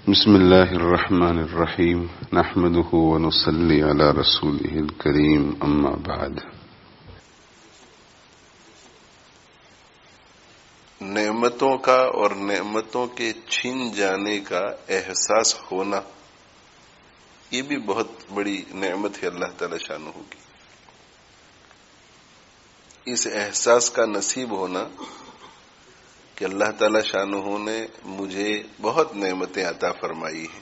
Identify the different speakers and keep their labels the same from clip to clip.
Speaker 1: بسم الله الرحمن الرحيم نحمده ونصلي على رسوله الكريم أما بعد.
Speaker 2: नेमतों का और नेमतों के छीन जाने का एहसास होना, ये भी बहुत बड़ी नेमत है अल्लाह ताला शानहू की. इस एहसास का नसीब होना कि अल्लाह ताला शानहू ने मुझे बहुत नेमतें अता फरमाई हैं,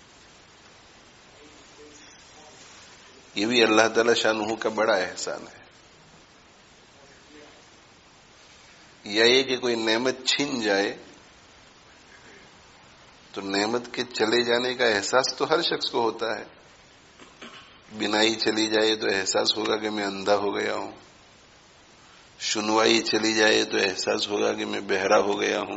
Speaker 2: ये भी अल्लाह ताला शानहू का बड़ा एहसान है. या ये कि कोई नेमत छीन जाए तो नेमत के चले जाने का एहसास तो हर शख्स को होता है. बिनाई चली जाए तो एहसास होगा कि मैं अंधा हो गया हूं, सुनवाई चली जाए तो एहसास होगा कि मैं बहरा हो गया हूं,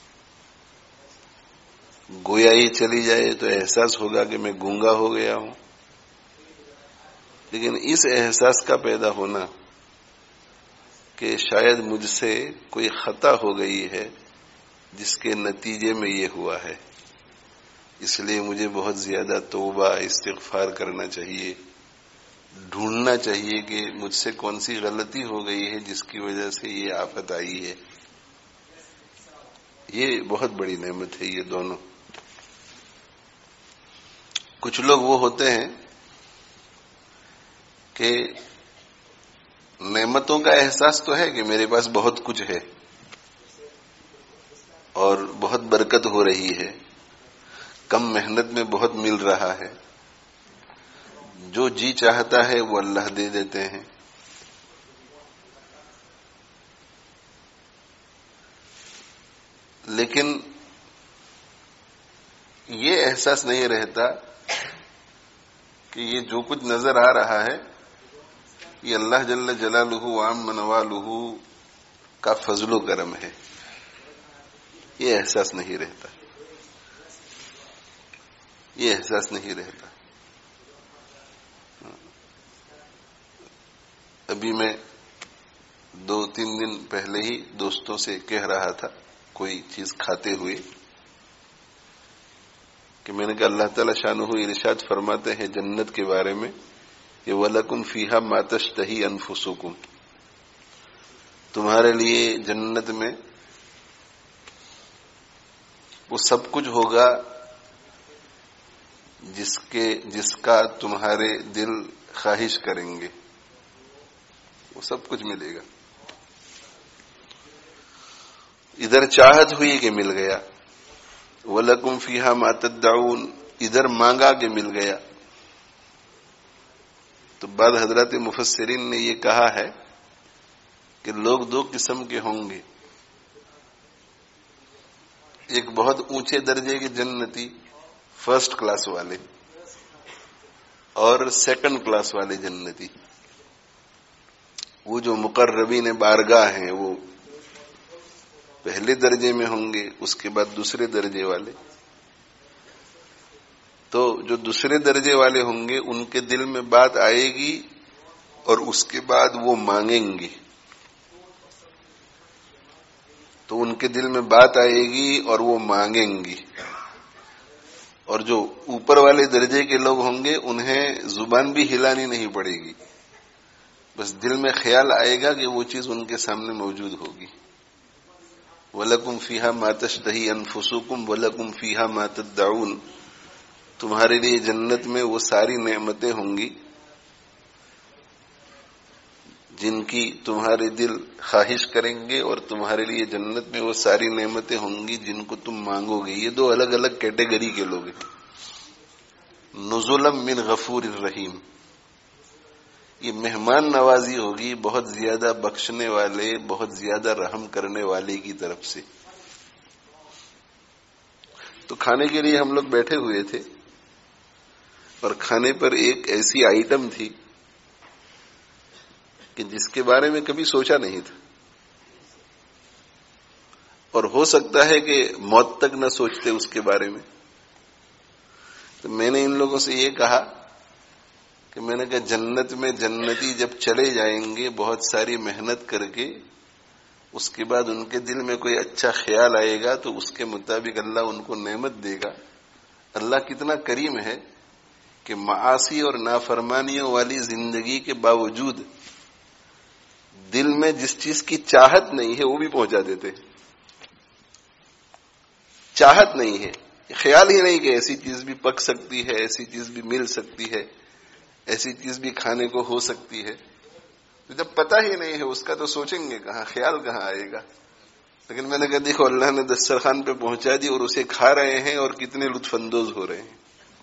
Speaker 2: गोयाई चली जाए तो एहसास होगा कि मैं गूंगा हो गया हूं. लेकिन इस एहसास का पैदा होना कि शायद मुझसे कोई खता हो गई है जिसके नतीजे में ये हुआ है, इसलिए मुझे बहुत ज्यादा तौबा इस्तिग़फ़ार करना चाहिए, ढूंढना चाहिए कि मुझसे कौन सी गलती हो गई है जिसकी वजह से ये आफत आई है. ये बहुत बड़ी नेमत है ये दोनों. कुछ लोग वो होते हैं कि नेमतों का एहसास तो है कि मेरे पास बहुत कुछ है और बहुत बरकत हो रही है, कम मेहनत में बहुत मिल रहा है, जो जी चाहता है वो अल्लाह दे देते हैं. लेकिन ये एहसास नहीं रहता कि ये जो कुछ नजर आ रहा है ये अल्लाह जल्ल जलालुहु व अम्म नवालुहु का फजलो करम है. ये एहसास नहीं रहता, ये एहसास नहीं रहता. अभी मैं 2-3 दिन पहले ही दोस्तों से कह रहा था कोई चीज खाते हुए कि मैंने कहा अल्लाह ताला शानहू इरशाद फरमाते हैं जन्नत के बारे में कि वलकुम फीहा मा तश्तही अनफुसुकुम, तुम्हारे लिए जन्नत में वो सब कुछ होगा जिसका तुम्हारे दिल ख्वाहिश करेंगे, वो सब कुछ मिलेगा. इधर चाहत हुई कि मिल गया, वलकुम फीहा मा तद्दाऊन, इधर मांगा कि मिल गया. तो बाद हजरत मुफस्सिरीन ने ये कहा है कि लोग 2 किस्म के होंगे. एक बहुत ऊंचे दर्जे के जन्नती, फर्स्ट क्लास वाले, और सेकंड क्लास वाले जन्नती. वो जो मुकर्रबीन बारगाह हैं वो पहले दर्जे में होंगे, उसके बाद दूसरे दर्जे वाले. तो जो दूसरे दर्जे वाले होंगे उनके दिल में बात आएगी और उसके बाद वो मांगेंगे. तो उनके दिल में बात आएगी और वो मांगेंगी. और जो ऊपर वाले दर्जे के लोग होंगे उन्हें जुबान भी हिलानी नहीं पड़ेगी, बस दिल में ख्याल आएगा कि वो चीज उनके सामने मौजूद होगी. वलकुम फीहा मा तश्तही अनफुसुकुम वलकुम फीहा मा तद्दाऊन, तुम्हारे लिए जन्नत में वो सारी नेमतें होंगी जिनकी तुम्हारे दिल ख्वाहिश करेंगे, और तुम्हारे लिए जन्नत में वो सारी नेमतें होंगी जिनको तुम मांगोगे. ये 2 अलग अलग कैटेगरी के लोग हैं. नुज़ुलम मिन गफूरिर रहीम, ये मेहमान नवाजी होगी बहुत ज्यादा बख्शने वाले, बहुत ज्यादा रहम करने वाले की तरफ से. तो खाने के लिए हम लोग बैठे हुए थे और खाने पर एक ऐसी आइटम थी कि जिसके बारे में कभी सोचा नहीं था, और हो सकता है कि मौत तक न सोचते उसके बारे में. तो मैंने इन लोगों से ये कहा कि मैंने कहा जन्नत में जन्नती जब चले जाएंगे बहुत सारी मेहनत करके, उसके बाद उनके दिल में कोई अच्छा ख्याल आएगा तो उसके मुताबिक अल्लाह उनको नेमत देगा اللہ کتنا کریم ہے کہ معاصی اور نافرمانیوں والی زندگی کے باوجود دل میں جس چیز کی چاہت نہیں ہے وہ بھی پہنچا دیتے ہیں. چاہت نہیں ہے، خیال ہی نہیں کہ ایسی چیز بھی پک سکتی ہے، ایسی چیز بھی مل سکتی ہے، ایسی چیز بھی کھانے کو ہو سکتی ہے. جب پتہ ہی نہیں ہے اس کا تو سوچیں گے کہاں، خیال کہاں آئے گا. لیکن میں نے کہا دیکھو اللہ نے دسترخوان پہ پہنچا دی اور اسے کھا رہے ہیں اور کتنے لطف اندوز ہو رہے ہیں.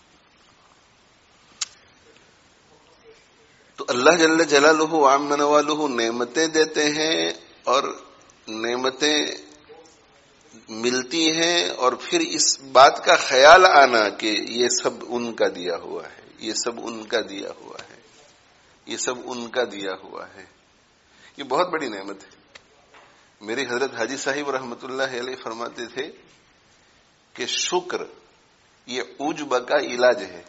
Speaker 2: تو اللہ جل جلالہ وعم نوالہ نعمتیں دیتے ہیں اور نعمتیں ملتی ہیں اور پھر اس بات کا خیال آنا کہ یہ سب ان کا دیا ہوا ہے، یہ سب ان کا دیا ہوا ہے، یہ سب ان کا دیا ہوا ہے. یہ بہت بڑی نعمت ہے. میرے حضرت حاجی صاحب رحمۃ اللہ علیہ فرماتے تھے کہ شکر یہ عجب کا علاج ہے.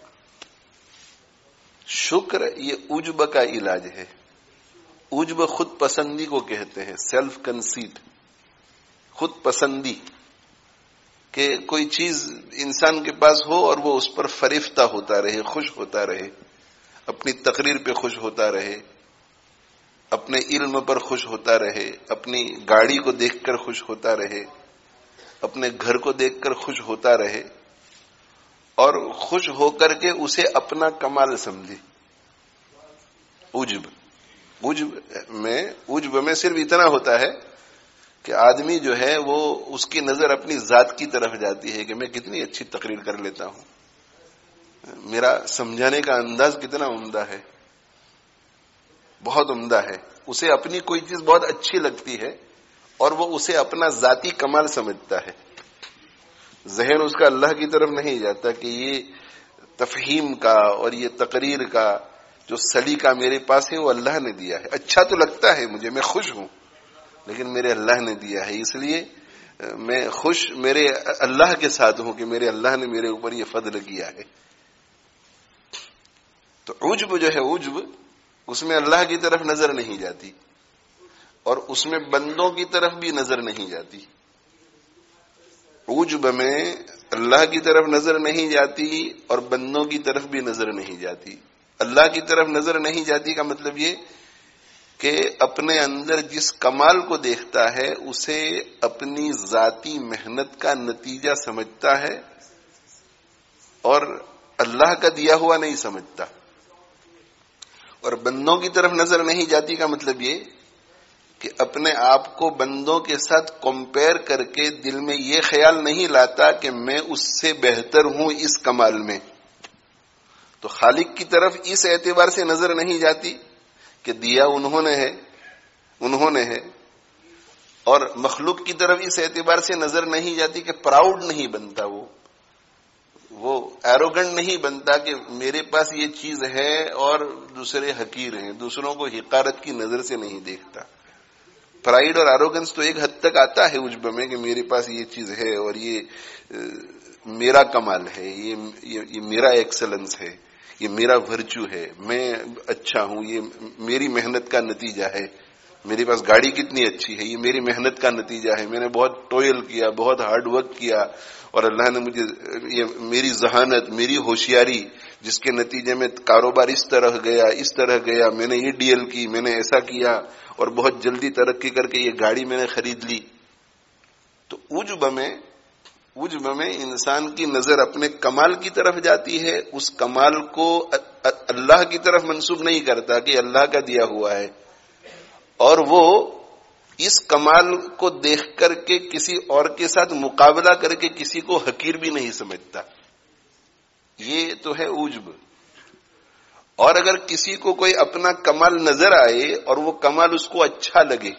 Speaker 2: شکر یہ عجب کا علاج ہے. عجب خود پسندی کو کہتے ہیں، سیلف کنسیٹ، خود پسندی، کہ کوئی چیز انسان کے پاس ہو اور وہ اس پر فریفتہ ہوتا رہے، خوش ہوتا رہے، اپنی تقریر پہ خوش ہوتا رہے، اپنے علم پر خوش ہوتا رہے، اپنی گاڑی کو دیکھ کر خوش ہوتا رہے، اپنے گھر کو دیکھ کر خوش ہوتا رہے اور خوش ہو کر کے اسے اپنا کمال سمجھے. عجب میں صرف اتنا ہوتا ہے کہ آدمی جو ہے وہ اس کی نظر اپنی ذات کی طرف جاتی ہے کہ میں کتنی اچھی تقریر کر لیتا ہوں، میرا سمجھانے کا انداز کتنا عمدہ ہے، بہت عمدہ ہے. اسے اپنی کوئی چیز بہت اچھی لگتی ہے اور وہ اسے اپنا ذاتی کمال سمجھتا ہے. ذہن اس کا اللہ کی طرف نہیں جاتا کہ یہ تفہیم کا اور یہ تقریر کا جو سلیقہ میرے پاس ہے وہ اللہ نے دیا ہے. اچھا تو لگتا ہے مجھے، میں خوش ہوں، لیکن میرے اللہ نے دیا ہے، اس لیے میں خوش میرے اللہ کے ساتھ ہوں کہ میرے اللہ نے میرے اوپر یہ فضل کیا ہے. تو عجب جو ہے، عجب اس میں اللہ کی طرف نظر نہیں جاتی اور اس میں بندوں کی طرف بھی نظر نہیں جاتی. عجب میں اللہ کی طرف نظر نہیں جاتی اور بندوں کی طرف بھی نظر نہیں جاتی. اللہ کی طرف نظر نہیں جاتی کا مطلب یہ کہ اپنے اندر جس کمال کو دیکھتا ہے اسے اپنی ذاتی محنت کا نتیجہ سمجھتا ہے اور اللہ کا دیا ہوا نہیں سمجھتا. اور بندوں کی طرف نظر نہیں جاتی کا مطلب یہ کہ اپنے آپ کو بندوں کے ساتھ کمپیئر کر کے دل میں یہ خیال نہیں لاتا کہ میں اس سے بہتر ہوں اس کمال میں. تو خالق کی طرف اس اعتبار سے نظر نہیں جاتی کہ دیا انہوں نے ہے اور مخلوق کی طرف اس اعتبار سے نظر نہیں جاتی کہ پراؤڈ نہیں بنتا، وہ ایروگنٹ نہیں بنتا کہ میرے پاس یہ چیز ہے اور دوسرے حقیر ہیں، دوسروں کو حقارت کی نظر سے نہیں دیکھتا. پرائیڈ اور ایروگنس تو ایک حد تک آتا ہے عجب میں کہ میرے پاس یہ چیز ہے اور یہ میرا کمال ہے، یہ میرا ایکسلنس ہے، یہ میرا ورچو ہے، میں اچھا ہوں، یہ میری محنت کا نتیجہ ہے. میرے پاس گاڑی کتنی اچھی ہے، یہ میری محنت کا نتیجہ ہے، میں نے بہت ٹوئل کیا، بہت ہارڈ ورک کیا اور اللہ نے مجھے یہ میری ذہانت، میری ہوشیاری جس کے نتیجے میں کاروبار اس طرح گیا، میں نے یہ ڈیل کی، میں نے ایسا کیا اور بہت جلدی ترقی کر کے یہ گاڑی میں نے خرید لی. تو عجب میں انسان کی نظر اپنے کمال کی طرف جاتی ہے، اس کمال کو اللہ کی طرف منسوب نہیں کرتا کہ اللہ کا دیا ہوا ہے، اور وہ اس کمال کو دیکھ کر کے کسی اور کے ساتھ مقابلہ کر کے کسی کو حقیر بھی نہیں سمجھتا. یہ تو ہے عجب. اور اگر کسی کو کوئی اپنا کمال نظر آئے اور وہ کمال اس کو اچھا لگے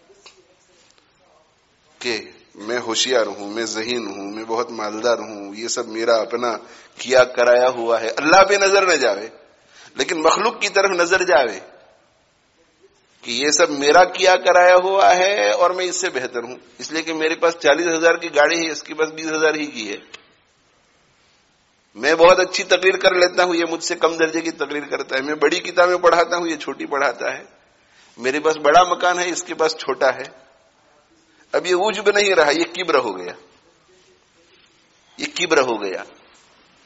Speaker 2: کہ میں ہوشیار ہوں، میں ذہین ہوں، میں بہت مالدار ہوں، یہ سب میرا اپنا کیا کرایا ہوا ہے، اللہ پہ نظر نہ جاوے لیکن مخلوق کی طرف نظر جاوے کہ یہ سب میرا کیا کرایا ہوا ہے اور میں اس سے بہتر ہوں، اس لیے کہ میرے پاس 40,000 کی گاڑی ہے، اس کے پاس 20,000 ہی کی ہے. میں بہت اچھی تقریر کر لیتا ہوں، یہ مجھ سے کم درجے کی تقریر کرتا ہے. میں بڑی کتابیں پڑھاتا ہوں، یہ چھوٹی پڑھاتا ہے. میرے پاس بڑا مکان ہے، اس کے پاس چھوٹا ہے. اب یہ عجب نہیں رہا، یہ کبر ہو گیا. یہ کبر ہو گیا.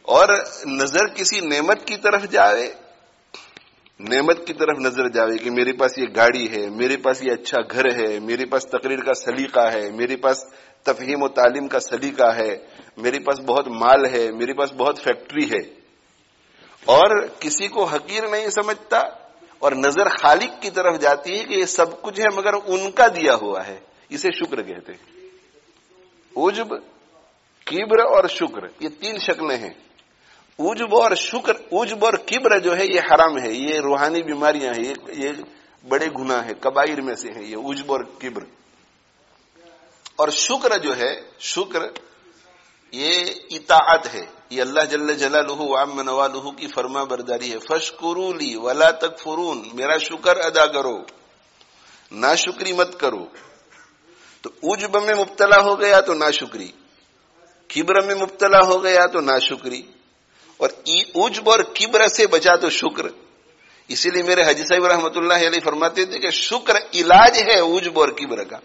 Speaker 2: اور نظر کسی نعمت کی طرف جاوے، نعمت کی طرف نظر جاوے کہ میرے پاس یہ گاڑی ہے، میرے پاس یہ اچھا گھر ہے، میرے پاس تقریر کا سلیقہ ہے، میرے پاس تفہیم و تعلیم کا سلیقہ ہے، میرے پاس بہت مال ہے، میرے پاس بہت فیکٹری ہے، اور کسی کو حقیر نہیں سمجھتا، اور نظر خالق کی طرف جاتی ہے کہ یہ سب کچھ ہے مگر ان کا دیا ہوا ہے، اسے شکر کہتے ہیں۔ عجب، کبر اور شکر، یہ تین شکلیں ہیں۔ عجب اور شکر، عجب اور کبر جو ہے یہ حرام ہے، یہ روحانی بیماریاں ہیں، یہ بڑے گناہ ہیں، کبائر میں سے ہیں یہ عجب اور کبر۔ اور شکر جو ہے، شکر یہ اطاعت ہے، یہ اللہ جل جلالہ وعم نوالہ کی فرما برداری ہے۔ فاشکروا لی ولا تکفرون، میرا شکر ادا کرو، ناشکری مت کرو۔ تو عجب میں مبتلا ہو گیا تو ناشکری، کبر میں مبتلا ہو گیا تو ناشکری، اور عجب اور کبر سے بچا تو شکر۔ اسی لیے میرے حاجی صاحب رحمۃ اللہ علیہ فرماتے تھے کہ شکر علاج ہے عجب اور کبر کا،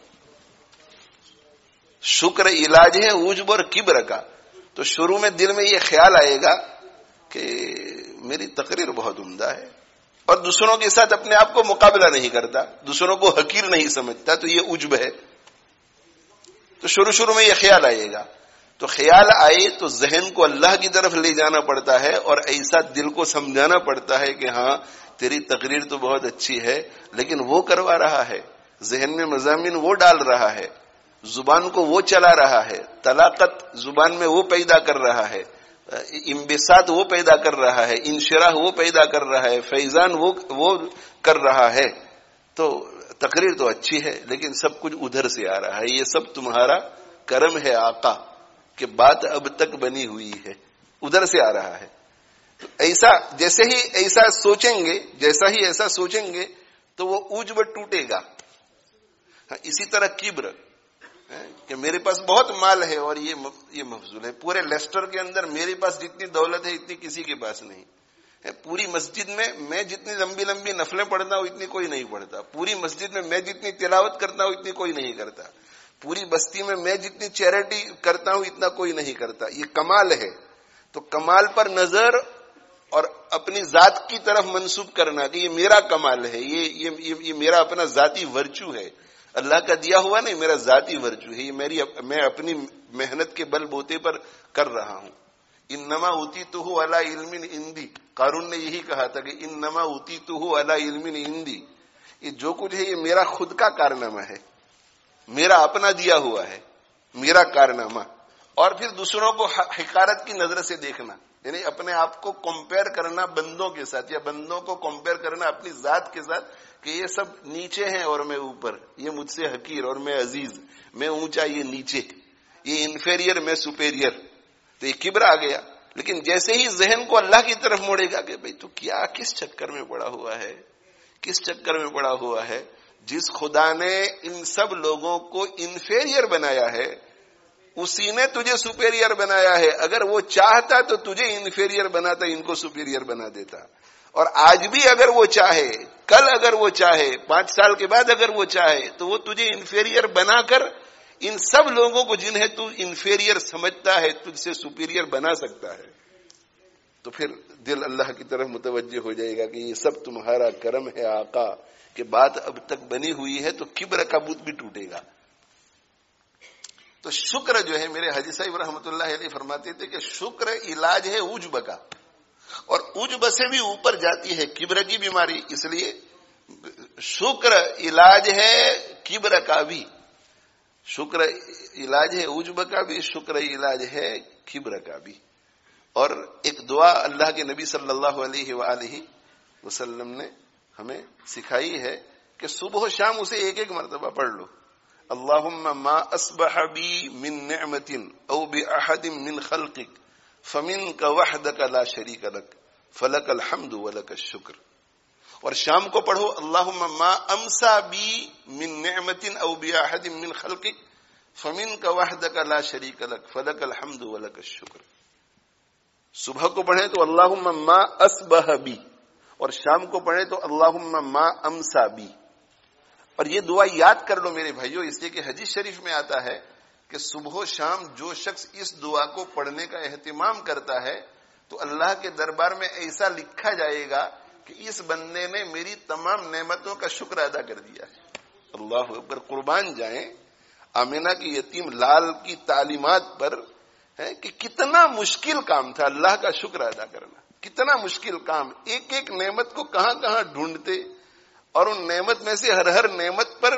Speaker 2: شکر علاج ہے عجب اور کبر کا۔ تو شروع میں دل میں یہ خیال آئے گا کہ میری تقریر بہت عمدہ ہے، اور دوسروں کے ساتھ اپنے آپ کو مقابلہ نہیں کرتا، دوسروں کو حقیر نہیں سمجھتا، تو یہ عجب ہے۔ تو شروع میں یہ خیال آئے گا، تو خیال آئے تو ذہن کو اللہ کی طرف لے جانا پڑتا ہے، اور ایسا دل کو سمجھانا پڑتا ہے کہ ہاں تیری تقریر تو بہت اچھی ہے، لیکن وہ کروا رہا ہے، ذہن میں مضامین وہ ڈال رہا ہے، زبان کو وہ چلا رہا ہے، طلاقت زبان میں وہ پیدا کر رہا ہے، انبساط وہ پیدا کر رہا ہے، انشراح وہ پیدا کر رہا ہے، فیضان وہ کر رہا ہے۔ تو تقریر تو اچھی ہے لیکن سب کچھ ادھر سے آ رہا ہے، یہ سب تمہارا کرم ہے آقا کہ بات اب تک بنی ہوئی ہے، ادھر سے آ رہا ہے۔ تو ایسا جیسے ہی ایسا سوچیں گے، جیسا ہی ایسا سوچیں گے تو وہ عجب ٹوٹے گا۔ اسی طرح کبر کہ میرے پاس بہت مال ہے اور یہ مفضول ہے، پورے لیسٹر کے اندر میرے پاس جتنی دولت ہے اتنی کسی کے پاس نہیں ہے، پوری مسجد میں جتنی لمبی لمبی نفلیں پڑھتا ہوں اتنی کوئی نہیں پڑھتا، پوری مسجد میں جتنی تلاوت کرتا ہوں اتنی کوئی نہیں کرتا، پوری بستی میں جتنی چیریٹی کرتا ہوں اتنا کوئی نہیں کرتا۔ یہ کمال ہے، تو کمال پر نظر اور اپنی ذات کی طرف منسوب کرنا کہ یہ میرا کمال ہے، یہ میرا اپنا ذاتی ورچو ہے، اللہ کا دیا ہوا نہیں، میرا ذاتی ورچو ہے، یہ میں اپنی محنت کے بل بوتے پر کر رہا ہوں۔ انما اوتیتہ علی علم عندی، قارون نے یہی کہا تھا کہ انما اوتیتہ علی علم عندی، یہ جو کچھ ہے یہ میرا خود کا کارنامہ ہے، میرا اپنا دیا ہوا ہے، میرا کارنامہ۔ اور پھر دوسروں کو حقارت کی نظر سے دیکھنا، یعنی اپنے آپ کو کمپیئر کرنا بندوں کے ساتھ، یا بندوں کو کمپیئر کرنا اپنی ذات کے ساتھ کہ یہ سب نیچے ہیں اور میں اوپر، یہ مجھ سے حقیر اور میں عزیز، میں اونچا یہ نیچے، یہ انفیریئر میں سپیریئر، تو یہ کبر آ گیا۔ لیکن جیسے ہی ذہن کو اللہ کی طرف موڑے گا کہ بھئی تو کیا کس چکر میں پڑا ہوا ہے، کس چکر میں پڑا ہوا ہے، جس خدا نے ان سب لوگوں کو انفیریئر بنایا ہے اسی نے تجھے سپیریئر بنایا ہے، اگر وہ چاہتا تو تجھے انفیریئر بناتا، ان کو سپیریئر بنا دیتا، اور آج بھی اگر وہ چاہے، کل اگر وہ چاہے، 5 سال کے بعد اگر وہ چاہے تو وہ تجھے انفیریئر بنا کر ان سب لوگوں کو جنہیں تو انفیریئر سمجھتا ہے تجھ سے سپیریئر بنا سکتا ہے۔ تو پھر دل اللہ کی طرف متوجہ ہو جائے گا کہ یہ سب تمہارا کرم ہے آقا کہ بات اب تک بنی ہوئی ہے، تو کبر کا بت بھی ٹوٹے گا۔ تو شکر جو ہے، میرے حاجی صاحب رحمۃ اللہ علیہ فرماتے تھے کہ شکر علاج ہے عجب کا، اور عجب سے بھی اوپر جاتی ہے کبر کی بیماری، اس لیے شکر علاج ہے کبر کا بھی، شکر علاج ہے عجب کا بھی، شکر علاج ہے کبر کا بھی۔ اور ایک دعا اللہ کے نبی صلی اللہ علیہ وآلہ وسلم نے ہمیں سکھائی ہے کہ صبح و شام اسے ایک ایک مرتبہ پڑھ لو۔ اللہم ما اصبح بی من نعمت او باحد من خلقک فمنک وحدک لا شریک لک فلک الحمد ولک الشکر۔ اور شام کو پڑھو اللہم ما امسا بی من نعمت او باحد من خلقک فمنک وحدک لا شریک لک فلک الحمد ولک الشکر۔ صبح کو پڑھیں تو اللہم ما اصبح بی، اور شام کو پڑھیں تو اللہم ما امسا بی۔ اور یہ دعا یاد کر لو میرے بھائیو، اس لیے کہ حدیث شریف میں آتا ہے کہ صبح و شام جو شخص اس دعا کو پڑھنے کا اہتمام کرتا ہے تو اللہ کے دربار میں ایسا لکھا جائے گا کہ اس بندے نے میری تمام نعمتوں کا شکر ادا کر دیا ہے. اللہ اکبر. قربان جائیں آمینہ کی یتیم لال کی تعلیمات پر ہے کہ کتنا مشکل کام تھا اللہ کا شکر ادا کرنا. کتنا مشکل کام. ایک ایک نعمت کو کہاں کہاں ڈھونڈتے اور ان نعمت میں سے ہر نعمت پر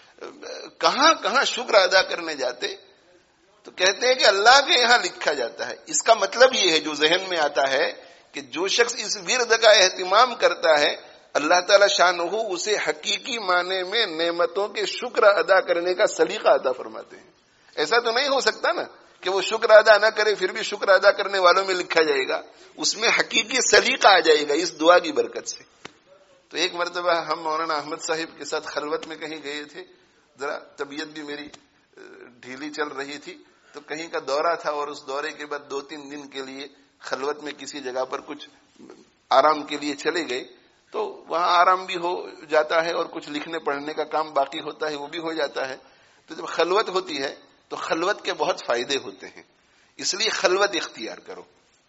Speaker 2: کہاں کہاں شکر ادا کرنے جاتے. تو کہتے ہیں کہ اللہ کے یہاں لکھا جاتا ہے. اس کا مطلب یہ ہے جو ذہن میں آتا ہے کہ جو شخص اس ورد کا اہتمام کرتا ہے اللہ تعالی شانہ اسے حقیقی معنی میں نعمتوں کے شکر ادا کرنے کا سلیقہ عطا فرماتے ہیں. ایسا تو نہیں ہو سکتا نا کہ وہ شکر ادا نہ کرے پھر بھی شکر ادا کرنے والوں میں لکھا جائے گا. اس میں حقیقی سلیقہ آ جائے گا اس دعا کی برکت سے. تو ایک مرتبہ ہم مولانا احمد صاحب کے ساتھ خلوت میں کہیں گئے تھے. ذرا طبیعت بھی میری ڈھیلی چل رہی تھی تو کہیں کا دورہ تھا اور اس دورے کے بعد 2-3 دن کے لیے خلوت میں کسی جگہ پر کچھ آرام کے لیے چلے گئے. تو وہاں آرام بھی ہو جاتا ہے اور کچھ لکھنے پڑھنے کا کام باقی ہوتا ہے وہ بھی ہو جاتا ہے. تو جب خلوت ہوتی ہے تو خلوت کے بہت فائدے ہوتے ہیں. اس لیے خلوت اختیار کرو.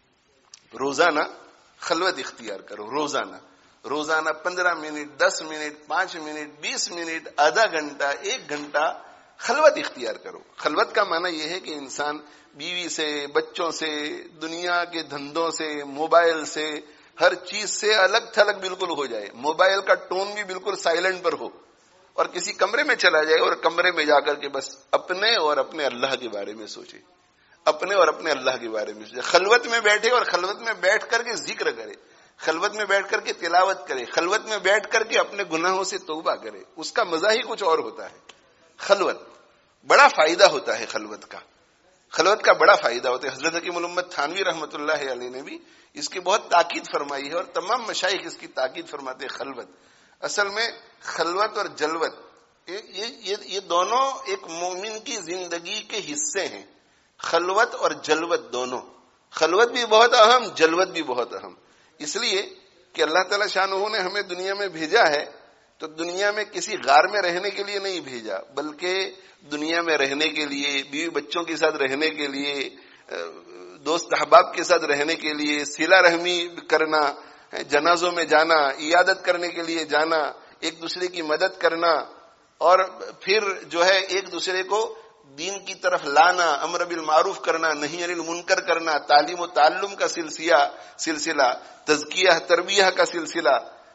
Speaker 2: روزانہ خلوت اختیار کرو. روزانہ 15 منٹ 10 منٹ 5 منٹ 20 منٹ آدھا گھنٹہ 1 گھنٹہ خلوت اختیار کرو. خلوت کا معنی یہ ہے کہ انسان بیوی سے بچوں سے دنیا کے دھندوں سے موبائل سے ہر چیز سے الگ تھلگ بالکل ہو جائے. موبائل کا ٹون بھی بالکل سائلنٹ پر ہو اور کسی کمرے میں چلا جائے اور کمرے میں جا کر کے بس اپنے اور اپنے اللہ کے بارے میں سوچے. اپنے اور اپنے اللہ کے بارے میں سوچے. خلوت میں بیٹھے اور خلوت میں بیٹھ کر کے ذکر کرے. خلوت میں بیٹھ کر کے تلاوت کرے. خلوت میں بیٹھ کر کے اپنے گناہوں سے توبہ کرے. اس کا مزہ ہی کچھ اور ہوتا ہے. خلوت بڑا فائدہ ہوتا ہے. خلوت کا بڑا فائدہ ہوتا ہے. حضرت حکیم الامت تھانوی رحمۃ اللہ علیہ نے بھی اس کی بہت تاکید فرمائی ہے اور تمام مشائخ اس کی تاکید فرماتے ہیں. خلوت اصل میں خلوت اور جلوت یہ دونوں ایک مومن کی زندگی کے حصے ہیں. خلوت اور جلوت دونوں. خلوت بھی بہت اہم جلوت بھی بہت اہم. اس لیے کہ اللہ تعالی شانہ نے ہمیں دنیا میں بھیجا ہے تو دنیا میں کسی غار میں رہنے کے لیے نہیں بھیجا بلکہ دنیا میں رہنے کے لیے بیوی بچوں کے ساتھ رہنے کے لیے دوست احباب کے ساتھ رہنے کے لیے صلہ رحمی کرنا جنازوں میں جانا عیادت کرنے کے لیے جانا ایک دوسرے کی مدد کرنا اور پھر جو ہے ایک دوسرے کو دین کی طرف لانا امر بالمعروف کرنا نہیں عن المنکر کرنا تعلیم و تعلم کا سلسلہ تزکیہ تربیہ کا سلسلہ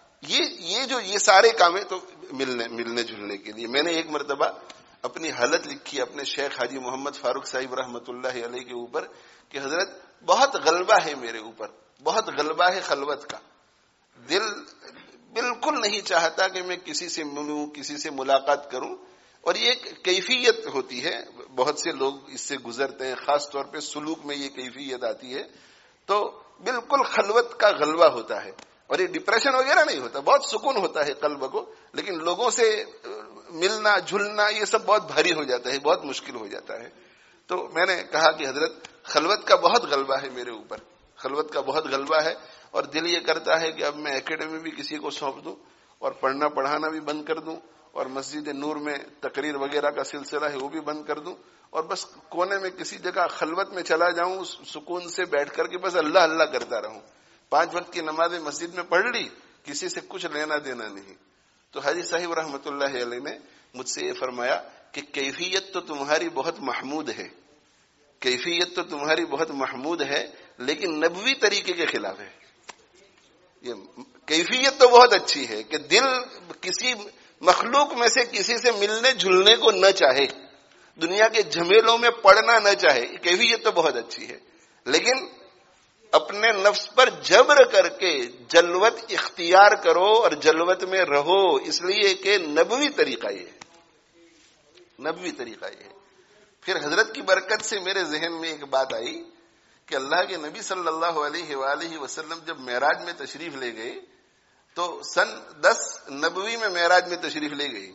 Speaker 2: یہ سارے کام ہیں. تو ملنے جلنے کے لیے میں نے ایک مرتبہ اپنی حالت لکھی اپنے شیخ حاجی محمد فاروق صاحب رحمۃ اللہ علیہ کے اوپر کہ حضرت بہت غلبہ ہے میرے اوپر. بہت غلبہ ہے خلوت کا. دل بالکل نہیں چاہتا کہ میں کسی سے ملوں کسی سے ملاقات کروں. اور یہ ایک کیفیت ہوتی ہے. بہت سے لوگ اس سے گزرتے ہیں. خاص طور پہ سلوک میں یہ کیفیت آتی ہے. تو بالکل خلوت کا غلبہ ہوتا ہے. اور یہ ڈپریشن وغیرہ نہیں ہوتا. بہت سکون ہوتا ہے قلب کو. لیکن لوگوں سے ملنا جھلنا یہ سب بہت بھاری ہو جاتا ہے. بہت مشکل ہو جاتا ہے. تو میں نے کہا کہ حضرت خلوت کا بہت غلبہ ہے میرے اوپر. خلوت کا بہت غلبہ ہے. اور دل یہ کرتا ہے کہ اب میں اکیڈمی بھی کسی کو سونپ دوں اور پڑھنا پڑھانا بھی بند کر دوں اور مسجد نور میں تقریر وغیرہ کا سلسلہ ہے وہ بھی بند کر دوں اور بس کونے میں کسی جگہ خلوت میں چلا جاؤں سکون سے بیٹھ کر کے بس اللہ اللہ کرتا رہوں. 5 وقت کی نماز مسجد میں پڑھ لی کسی سے کچھ لینا دینا نہیں. تو حاجی صاحب رحمۃ اللہ علیہ نے مجھ سے یہ فرمایا کہ کیفیت تو تمہاری بہت محمود ہے. کیفیت تو تمہاری بہت محمود ہے لیکن نبوی طریقے کے خلاف ہے. یہ کیفیت تو بہت اچھی ہے کہ دل کسی مخلوق میں سے کسی سے ملنے جھلنے کو نہ چاہے دنیا کے جھمیلوں میں پڑنا نہ چاہے. کیفیت تو بہت اچھی ہے لیکن اپنے نفس پر جبر کر کے جلوت اختیار کرو اور جلوت میں رہو. اس لیے کہ نبوی طریقہ یہ ہے. نبوی طریقہ یہ ہے. پھر حضرت کی برکت سے میرے ذہن میں ایک بات آئی کہ اللہ کے نبی صلی اللہ علیہ وآلہ وسلم جب معراج میں تشریف لے گئے تو سن 10 نبوی میں معراج میں تشریف لے گئی.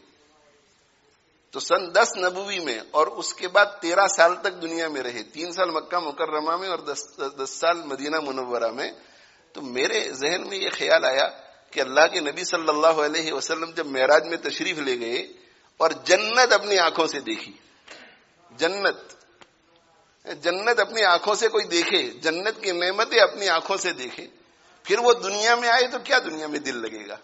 Speaker 2: تو سن 10 نبوی میں اور اس کے بعد 13 سال تک دنیا میں رہے. 3 سال مکہ مکرمہ میں اور 10 سال مدینہ منورہ میں. تو میرے ذہن میں یہ خیال آیا کہ اللہ کے نبی صلی اللہ علیہ وسلم جب معراج میں تشریف لے گئے اور جنت اپنی آنکھوں سے دیکھی. جنت जन्नत अपनी आंखों से कोई देखे, जन्नत की नेमतें अपनी आंखों से देखे, फिर वो दुनिया में आए तो क्या दुनिया में दिल लगेगा,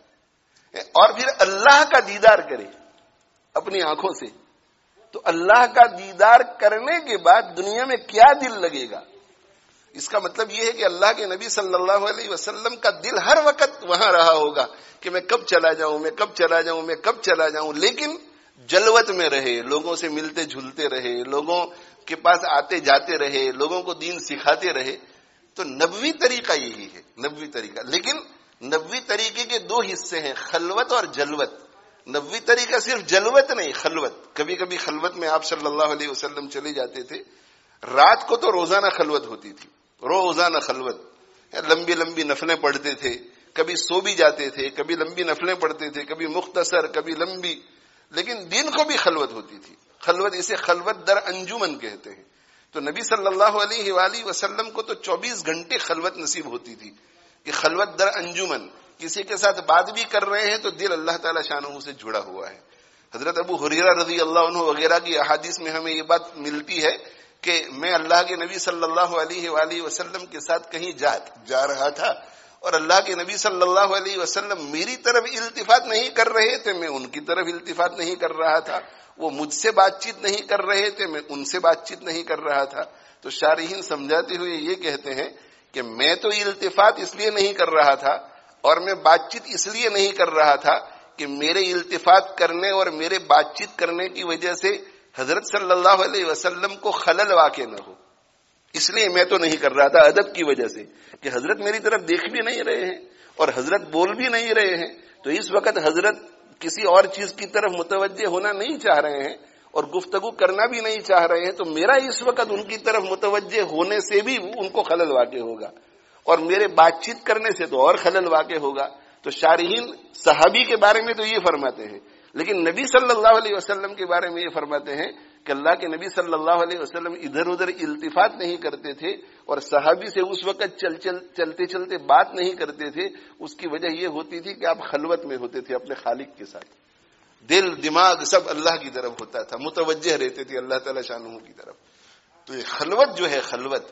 Speaker 2: और फिर अल्लाह का दीदार करे अपनी आंखों से, तो अल्लाह का दीदार करने के बाद दुनिया में क्या दिल लगेगा। इसका मतलब यह है कि अल्लाह के नबी सल्लल्लाहु अलैहि वसल्लम का दिल हर वक्त वहां रहा होगा कि मैं कब चला जाऊं, मैं कब चला जाऊं, मैं कब चला जाऊं, लेकिन जलवत में रहे, लोगों से मिलते जुलते रहे, लोगों के पास आते जाते रहे, लोगों को दीन सिखाते रहे। तो नबवी तरीका यही है, नबवी तरीका। लेकिन नबवी तरीके के दो हिस्से हैं, खलवत और जलवत। नबवी तरीका सिर्फ जलवत नहीं, खलवत। कभी कभी खलवत में आप सल्लल्लाहु अलैहि वसल्लम चले जाते थे, रात को तो रोजाना खलवत होती थी, रोजाना खलवत, लंबी लंबी नफलें पढ़ते थे, कभी सो भी जाते थे, कभी लंबी नफलें पढ़ते थे, कभी मुख्तसर, कभी लंबी, लेकिन दिन को भी खलवत होती थी। खलवत, इसे खलवत दर अंजुमन कहते हैं। तो नबी सल्लल्लाहु अलैहि वसल्लम को तो 24 घंटे खलवत नसीब होती थी कि खलवत दर अंजुमन, किसी के साथ बात भी कर रहे हैं तो दिल अल्लाह ताला शानहू से जुड़ा हुआ है। हजरत अबू हुरैरा रज़ी अल्लाह अन्हु वगैरह की अहादीस में हमें ये बात मिलती है कि मैं अल्लाह के नबी सल्लल्लाहु अलैहि वसल्लम के साथ कहीं जा रहा था और अल्लाह के नबी सल्लल्लाहु अलैहि वसल्लम मेरी तरफ इल्तिफात नहीं कर रहे थे, मैं उनकी तरफ इल्तिफात नहीं कर रहा था, वो मुझसे बातचीत नहीं कर रहे थे, मैं उनसे बातचीत नहीं कर रहा था। तो शारिहीन समझाते हुए ये कहते हैं कि मैं तो इल्तिफात इसलिए नहीं कर रहा था और मैं बातचीत इसलिए नहीं कर रहा था कि मेरे इल्तिफात करने और मेरे बातचीत करने की वजह से हजरत सल्लल्लाहु अलैहि वसल्लम को खलल वाक़े न हो, इसलिए मैं तो नहीं कर रहा था, अदब की वजह से कि हजरत मेरी तरफ देख भी नहीं रहे हैं और हजरत बोल भी नहीं रहे हैं, तो इस वक्त हजरत किसी और चीज की तरफ मुतवज्जे होना नहीं चाह रहे हैं और गुफ्तगू करना भी नहीं चाह रहे हैं, तो मेरा इस वक्त उनकी तरफ मुतवज्जे होने से भी उनको खलल वाक़े होगा और मेरे बातचीत करने से तो और खलल वाक़े होगा। तो शारिहीन सहाबी के बारे में तो ये फरमाते हैं, लेकिन नबी सल्लल्लाहु अलैहि वसल्लम के बारे में ये फरमाते हैं कि अल्लाह के नबी सल्लल्लाहु अलैहि वसल्लम इधर उधर इल्तिफात नहीं करते थे और सहाबी से उस वक्त चलते चलते बात नहीं करते थे। उसकी वजह यह होती थी कि आप खलवत में होते थे अपने खालिक के साथ, दिल दिमाग सब अल्लाह की तरफ होता था, मुतवज्जह रहते थे अल्लाह ताला शानहू की तरफ। तो ये खलवत जो है, खलवत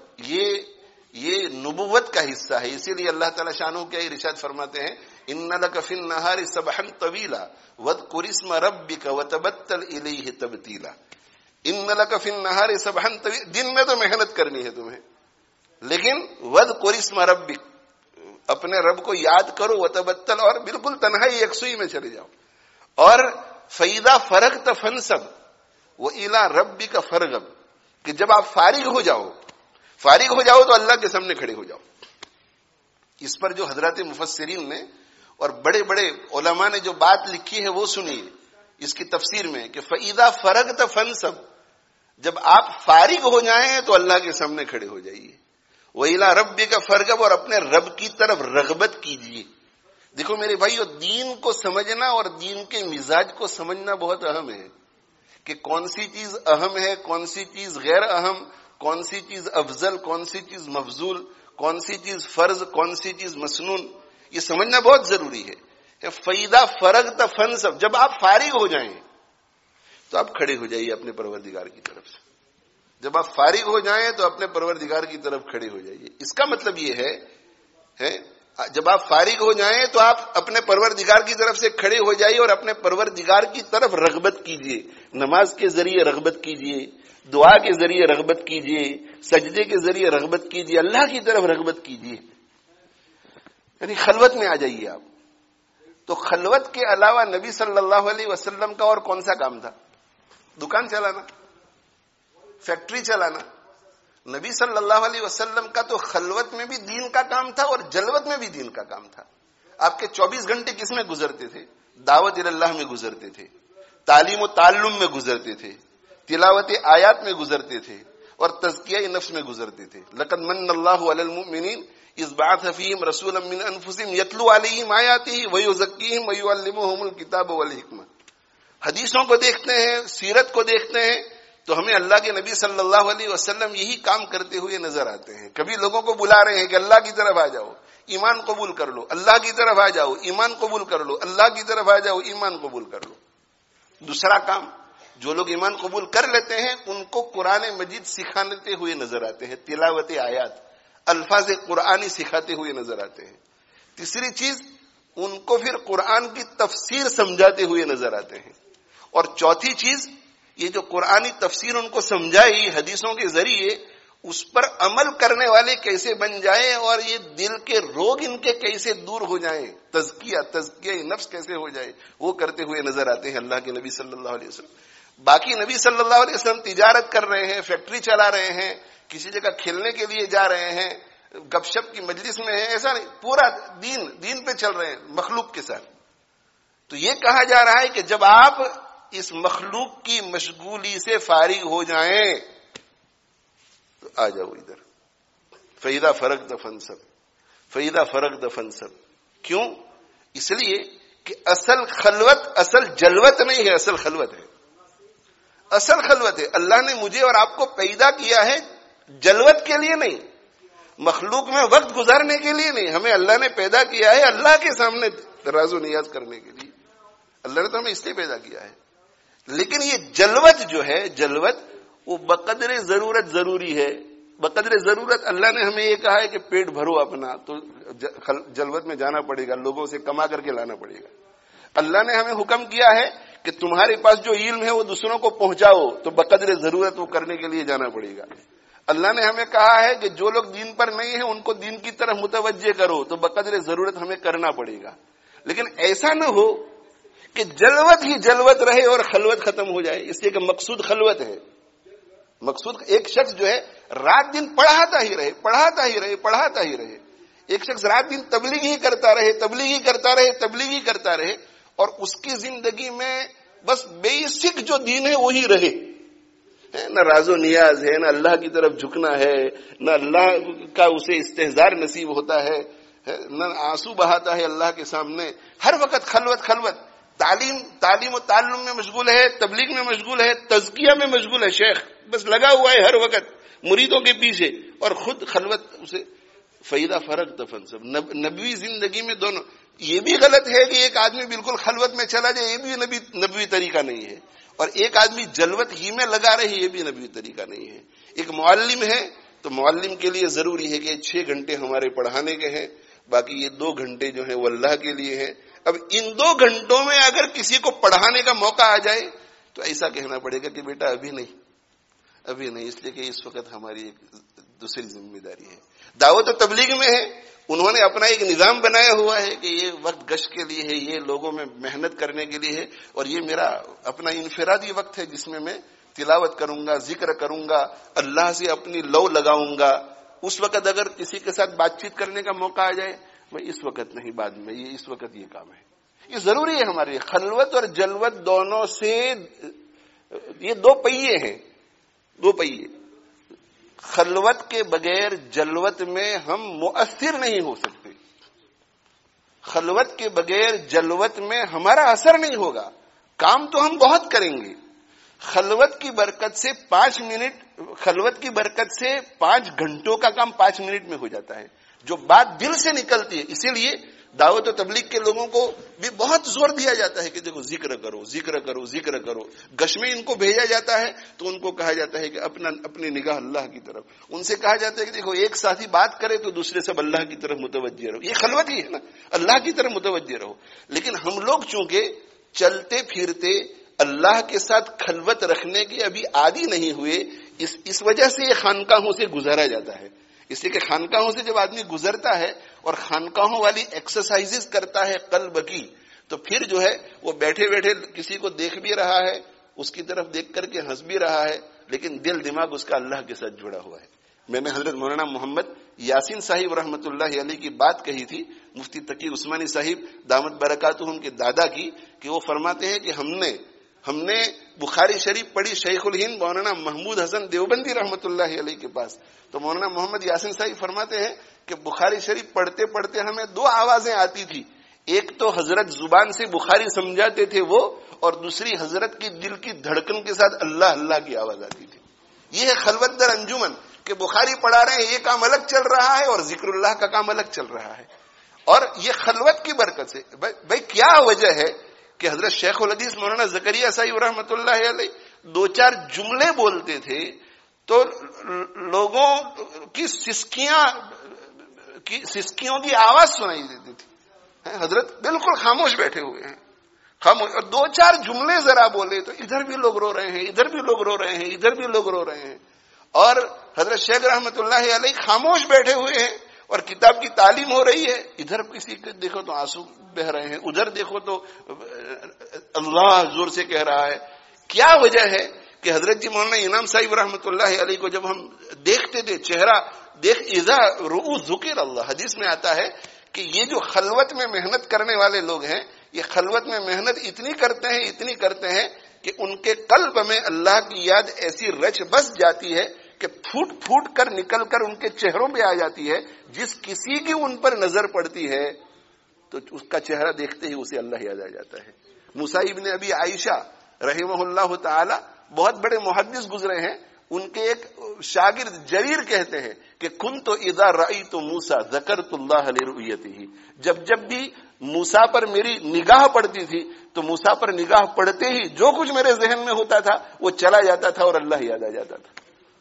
Speaker 2: ये नबुव्वत का हिस्सा है। इसीलिए अल्लाह ताला शानहू क्या इरशाद फरमाते हैं, इन्ना लक फिन नहारी सबहन तवीला वज़कुर इस्म रब्बिका वतबत्तल इलैहि तबतीला। इन्ना लक फिन नहारी सबहन तवीला, दिन में तो मेहनत करनी है तुम्हें, लेकिन वज़कुर इस्म रब्बिक, अपने रब को याद करो, वतबत्तल, और बिल्कुल तन्हाई यकसुई में चले जाओ, और फईदा फरगत फनसब व इला रब्बिका फरगब, कि जब आप फारिग हो जाओ तो अल्लाह के सामने खड़े हो जाओ। इस पर जो हजरत मुफस्सिरीन ने और बड़े बड़े उलमा ने जो बात लिखी है वो सुनिए इसकी तफसीर में कि फईदा फरगत फनसब, जब आप फारिग हो जाएं तो अल्लाह के सामने खड़े हो जाइए, वइला रब्बिका फरगब, और अपने रब की तरफ रगबत कीजिए। देखो मेरे भाइयों, दीन को समझना और दीन के मिजाज को समझना बहुत अहम है कि कौन सी चीज अहम है, कौन सी चीज गैर अहम, कौन सी चीज अफजल, कौन सी चीज मफजूल, कौन सी चीज फर्ज, कौन सी चीज मसनून, ये समझना बहुत जरूरी है। फईदा फरगत फनसब, जब आप फारिग हो जाएं तो आप खड़े हो जाइए अपने परवरदिगार की तरफ से। जब आप फारिग हो जाएं तो अपने परवरदिगार की तरफ खड़े हो जाइए। इसका मतलब ये है जब आप फारिग हो जाएं तो आप अपने परवरदिगार की तरफ से खड़े हो जाइए और अपने परवरदिगार की तरफ रगबत कीजिए। नमाज के जरिए रगबत कीजिए, दुआ के जरिए रगबत कीजिए, सजदे के जरिए रगबत कीजिए, अल्लाह की तरफ रगबत कीजिए, यानी खलवत में आ जाइए आप। तो खलवत के अलावा नबी सल्लल्लाहु अलैहि वसल्लम का और कौन सा काम था? दुकान चलाना, फैक्ट्री चलाना। नबी सल्लल्लाहु अलैहि वसल्लम का तो खलवत में भी दीन का काम था और जलवत में भी दीन का काम था। आपके 24 घंटे किस में गुजरते थे? दावत इल्लाह में गुजरते थे, तालीम व ताल्लुम में गुजरते थे, तिलावत आयात में गुजरते थे और तज़किया नफ्स में गुजरते थे। लक़द मन्नल्लाहु अलल मुमिनीन इज़ बअथ फ़ीहिम रसूलन मिन अनफुसिहिम यतलू अलैहिम आयातिही व युज़क्कीहिम व युअल्लिमुहुमुल किताब वल हिकमा। हदीसों को देखते हैं, सीरत को देखते हैं, तो हमें अल्लाह के नबी सल्लल्लाहु अलैहि वसल्लम यही काम करते हुए नजर आते हैं। कभी लोगों को बुला रहे हैं कि अल्लाह की तरफ आ जाओ, ईमान कबूल कर लो, अल्लाह की तरफ आ जाओ, ईमान कबूल कर लो, अल्लाह की तरफ आ जाओ, ईमान कबूल कर लो। दूसरा काम جو لوگ ایمان قبول کر لیتے ہیں ان کو قرآن مجید سکھاتے ہوئے نظر آتے ہیں، تلاوت آیات، الفاظ قرآنی سکھاتے ہوئے نظر آتے ہیں۔ تیسری چیز، ان کو پھر قرآن کی تفسیر سمجھاتے ہوئے نظر آتے ہیں۔ اور چوتھی چیز، یہ جو قرآنی تفسیر ان کو سمجھائی حدیثوں کے ذریعے، اس پر عمل کرنے والے کیسے بن جائیں اور یہ دل کے روگ ان کے کیسے دور ہو جائیں، تزکیہ نفس کیسے ہو جائے، وہ کرتے ہوئے نظر آتے ہیں اللہ کے نبی صلی اللہ علیہ وسلم۔ باقی نبی صلی اللہ علیہ وسلم تجارت کر رہے ہیں، فیکٹری چلا رہے ہیں، کسی جگہ کھیلنے کے لیے جا رہے ہیں، گپ شپ کی مجلس میں ہیں، ایسا نہیں، پورا دین پہ چل رہے ہیں مخلوق کے ساتھ۔ تو یہ کہا جا رہا ہے کہ جب آپ اس مخلوق کی مشغولی سے فارغ ہو جائیں تو آ جاؤ ادھر، فَإِذَا فَرَغْتَ فَانْصَبْ، فَإِذَا فَرَغْتَ فَانْصَبْ۔ کیوں؟ اس لیے کہ اصل خلوت اصل جلوت نہیں ہے، اصل خلوت ہے، اصل خلوت ہے۔ اللہ نے مجھے اور آپ کو پیدا کیا ہے جلوت کے لیے نہیں، مخلوق میں وقت گزارنے کے لیے نہیں، ہمیں اللہ نے پیدا کیا ہے اللہ کے سامنے راز و نیاز کرنے کے لیے۔ اللہ نے تو ہمیں اس لیے پیدا کیا ہے، لیکن یہ جلوت جو ہے، جلوت وہ بقدر ضرورت ضروری ہے۔ بقدر ضرورت اللہ نے ہمیں یہ کہا ہے کہ پیٹ بھرو اپنا، تو جلوت میں جانا پڑے گا، لوگوں سے کما کر کے لانا پڑے گا۔ اللہ نے ہمیں حکم کیا ہے کہ تمہارے پاس جو علم ہے وہ دوسروں کو پہنچاؤ، تو بقدر ضرورت وہ کرنے کے لیے جانا پڑے گا۔ اللہ نے ہمیں کہا ہے کہ جو لوگ دین پر نہیں ہیں ان کو دین کی طرف متوجہ کرو، تو بقدر ضرورت ہمیں کرنا پڑے گا۔ لیکن ایسا نہ ہو کہ جلوت ہی جلوت رہے اور خلوت ختم ہو جائے، اس لیے کہ مقصود خلوت ہے۔ مقصود ایک شخص جو ہے رات دن پڑھاتا ہی رہے، ایک شخص رات دن تبلیغ ہی کرتا رہے اور اس کی زندگی میں بس بیسک جو دین ہے وہی رہے، نہ راز و نیاز ہے، نہ اللہ کی طرف جھکنا ہے، نہ اللہ کا اسے استحضار نصیب ہوتا ہے، نہ آنسو بہاتا ہے اللہ کے سامنے، ہر وقت خلوت، تعلیم و تعلم میں مشغول ہے، تبلیغ میں مشغول ہے، تزکیہ میں مشغول ہے، شیخ بس لگا ہوا ہے ہر وقت مریدوں کے پیچھے، اور خود خلوت اسے فَإِذَا فَرَغْتَ فَانْصَبْ۔ نبوی زندگی میں دونوں، یہ بھی غلط ہے کہ ایک آدمی بالکل خلوت میں چلا جائے، یہ بھی نبوی طریقہ نہیں ہے، اور ایک آدمی جلوت ہی میں لگا رہے، یہ بھی نبوی طریقہ نہیں ہے۔ ایک معلم ہے تو معلم کے لیے ضروری ہے کہ 6 گھنٹے ہمارے پڑھانے کے ہیں، باقی یہ 2 گھنٹے جو ہیں وہ اللہ کے لیے ہیں۔ اب ان 2 گھنٹوں میں اگر کسی کو پڑھانے کا موقع آ جائے تو ایسا کہنا پڑے گا کہ بیٹا ابھی نہیں، اس لیے کہ اس وقت ہماری ایک دوسری ذمہ داری ہے۔ دعوت و تبلیغ میں ہے، انہوں نے اپنا ایک نظام بنایا ہوا ہے کہ یہ وقت گشت کے لیے ہے، یہ لوگوں میں محنت کرنے کے لیے ہے، اور یہ میرا اپنا انفرادی وقت ہے جس میں میں تلاوت کروں گا، ذکر کروں گا، اللہ سے اپنی لو لگاؤں گا۔ اس وقت اگر کسی کے ساتھ بات چیت کرنے کا موقع آ جائے، میں اس وقت نہیں، بعد میں، یہ اس وقت یہ کام ہے۔ یہ ضروری ہے ہمارے لیے۔ خلوت اور جلوت دونوں سے، یہ 2 پہیے ہیں، 2 پہیے۔ خلوت کے بغیر جلوت میں ہم مؤثر نہیں ہو سکتے، خلوت کے بغیر جلوت میں ہمارا اثر نہیں ہوگا، کام تو ہم بہت کریں گے۔ خلوت کی برکت سے 5 گھنٹوں کا کام 5 منٹ میں ہو جاتا ہے، جو بات دل سے نکلتی ہے۔ اسی لیے دعوت و تبلیغ کے لوگوں کو بھی بہت زور دیا جاتا ہے کہ دیکھو ذکر کرو۔ گش میں ان کو بھیجا جاتا ہے تو ان کو کہا جاتا ہے کہ اپنی نگاہ اللہ کی طرف، ان سے کہا جاتا ہے کہ دیکھو ایک ساتھی بات کرے تو دوسرے سب اللہ کی طرف متوجہ رہو۔ یہ خلوت ہی ہے نا، اللہ کی طرف متوجہ رہو۔ لیکن ہم لوگ چونکہ چلتے پھرتے اللہ کے ساتھ خلوت رکھنے کے ابھی عادی نہیں ہوئے، اس وجہ سے یہ خانقاہوں سے گزارا جاتا ہے۔ اس لیے کہ خانقاہوں سے جب آدمی گزرتا ہے اور خانقاہوں والی ایکسرسائزز کرتا ہے قلب کی، تو پھر جو ہے وہ بیٹھے بیٹھے کسی کو دیکھ بھی رہا ہے، اس کی طرف دیکھ کر کے ہنس بھی رہا ہے، لیکن دل دماغ اس کا اللہ کے ساتھ جڑا ہوا ہے۔ میں نے حضرت مولانا محمد یاسین صاحب رحمۃ اللہ علیہ کی بات کہی تھی، مفتی تقی عثمانی صاحب دامت برکاتہم کے دادا کی، کہ وہ فرماتے ہیں کہ ہم نے بخاری شریف پڑھی شیخ الہند مولانا محمود حسن دیوبندی رحمۃ اللہ علیہ کے پاس، تو مولانا محمد یاسین صاحب فرماتے ہیں کہ بخاری شریف پڑھتے پڑھتے ہمیں 2 آوازیں آتی تھی، ایک تو حضرت زبان سے بخاری سمجھاتے تھے وہ، اور دوسری حضرت کی دل کی دھڑکن کے ساتھ اللہ اللہ کی آواز آتی تھی۔ یہ ہے خلوت در انجمن، کہ بخاری پڑھا رہے ہیں، یہ کام الگ چل رہا ہے اور ذکر اللہ کا کام الگ چل رہا ہے۔ اور یہ خلوت کی برکت سے بھائی کیا وجہ ہے کہ حضرت شیخ الحدیث مولانا زکریا صاحب رحمۃ اللہ علیہ دو چار جملے بولتے تھے تو لوگوں کی سسکیوں کی آواز سنائی دیتی تھی. حضرت بالکل خاموش بیٹھے ہوئے ہیں, خاموش, اور دو چار جملے ذرا بولے تو ادھر بھی لوگ رو رہے ہیں, ادھر بھی لوگ رو رہے ہیں, ادھر بھی لوگ رو رہے ہیں. اور حضرت شیخ رحمت اللہ علیہ خاموش بیٹھے ہوئے ہیں اور کتاب کی تعلیم ہو رہی ہے. ادھر کسی کو دیکھو تو آنسو بہ رہے ہیں, ادھر دیکھو تو اللہ زور سے کہہ رہا ہے. کیا وجہ ہے کہ حضرت جی مولانا انعام صاحب رحمت اللہ علیہ کو جب ہم دیکھتے تھے چہرہ اذا رؤوا ذکر اللہ, حدیث میں آتا ہے کہ یہ جو خلوت میں محنت کرنے والے لوگ ہیں, یہ خلوت میں محنت اتنی کرتے ہیں کہ ان کے قلب میں اللہ کی یاد ایسی رچ بس جاتی ہے کہ پھوٹ پھوٹ کر نکل کر ان کے چہروں پہ آ جاتی ہے. جس کسی کی ان پر نظر پڑتی ہے تو اس کا چہرہ دیکھتے ہی اسے اللہ یاد آ جاتا ہے. موسیٰ ابن ابی عائشہ رحمہ اللہ تعالی بہت بڑے محدث گزرے ہیں. ان کے ایک شاگرد جریر کہتے ہیں کہ کنت اذا رأیت موسیٰ ذکرت اللہ لرؤیتہ, جب بھی موسیٰ پر میری نگاہ پڑتی تھی تو موسیٰ پر نگاہ پڑتے ہی جو کچھ میرے ذہن میں ہوتا تھا وہ چلا جاتا تھا اور اللہ یاد آ جاتا تھا.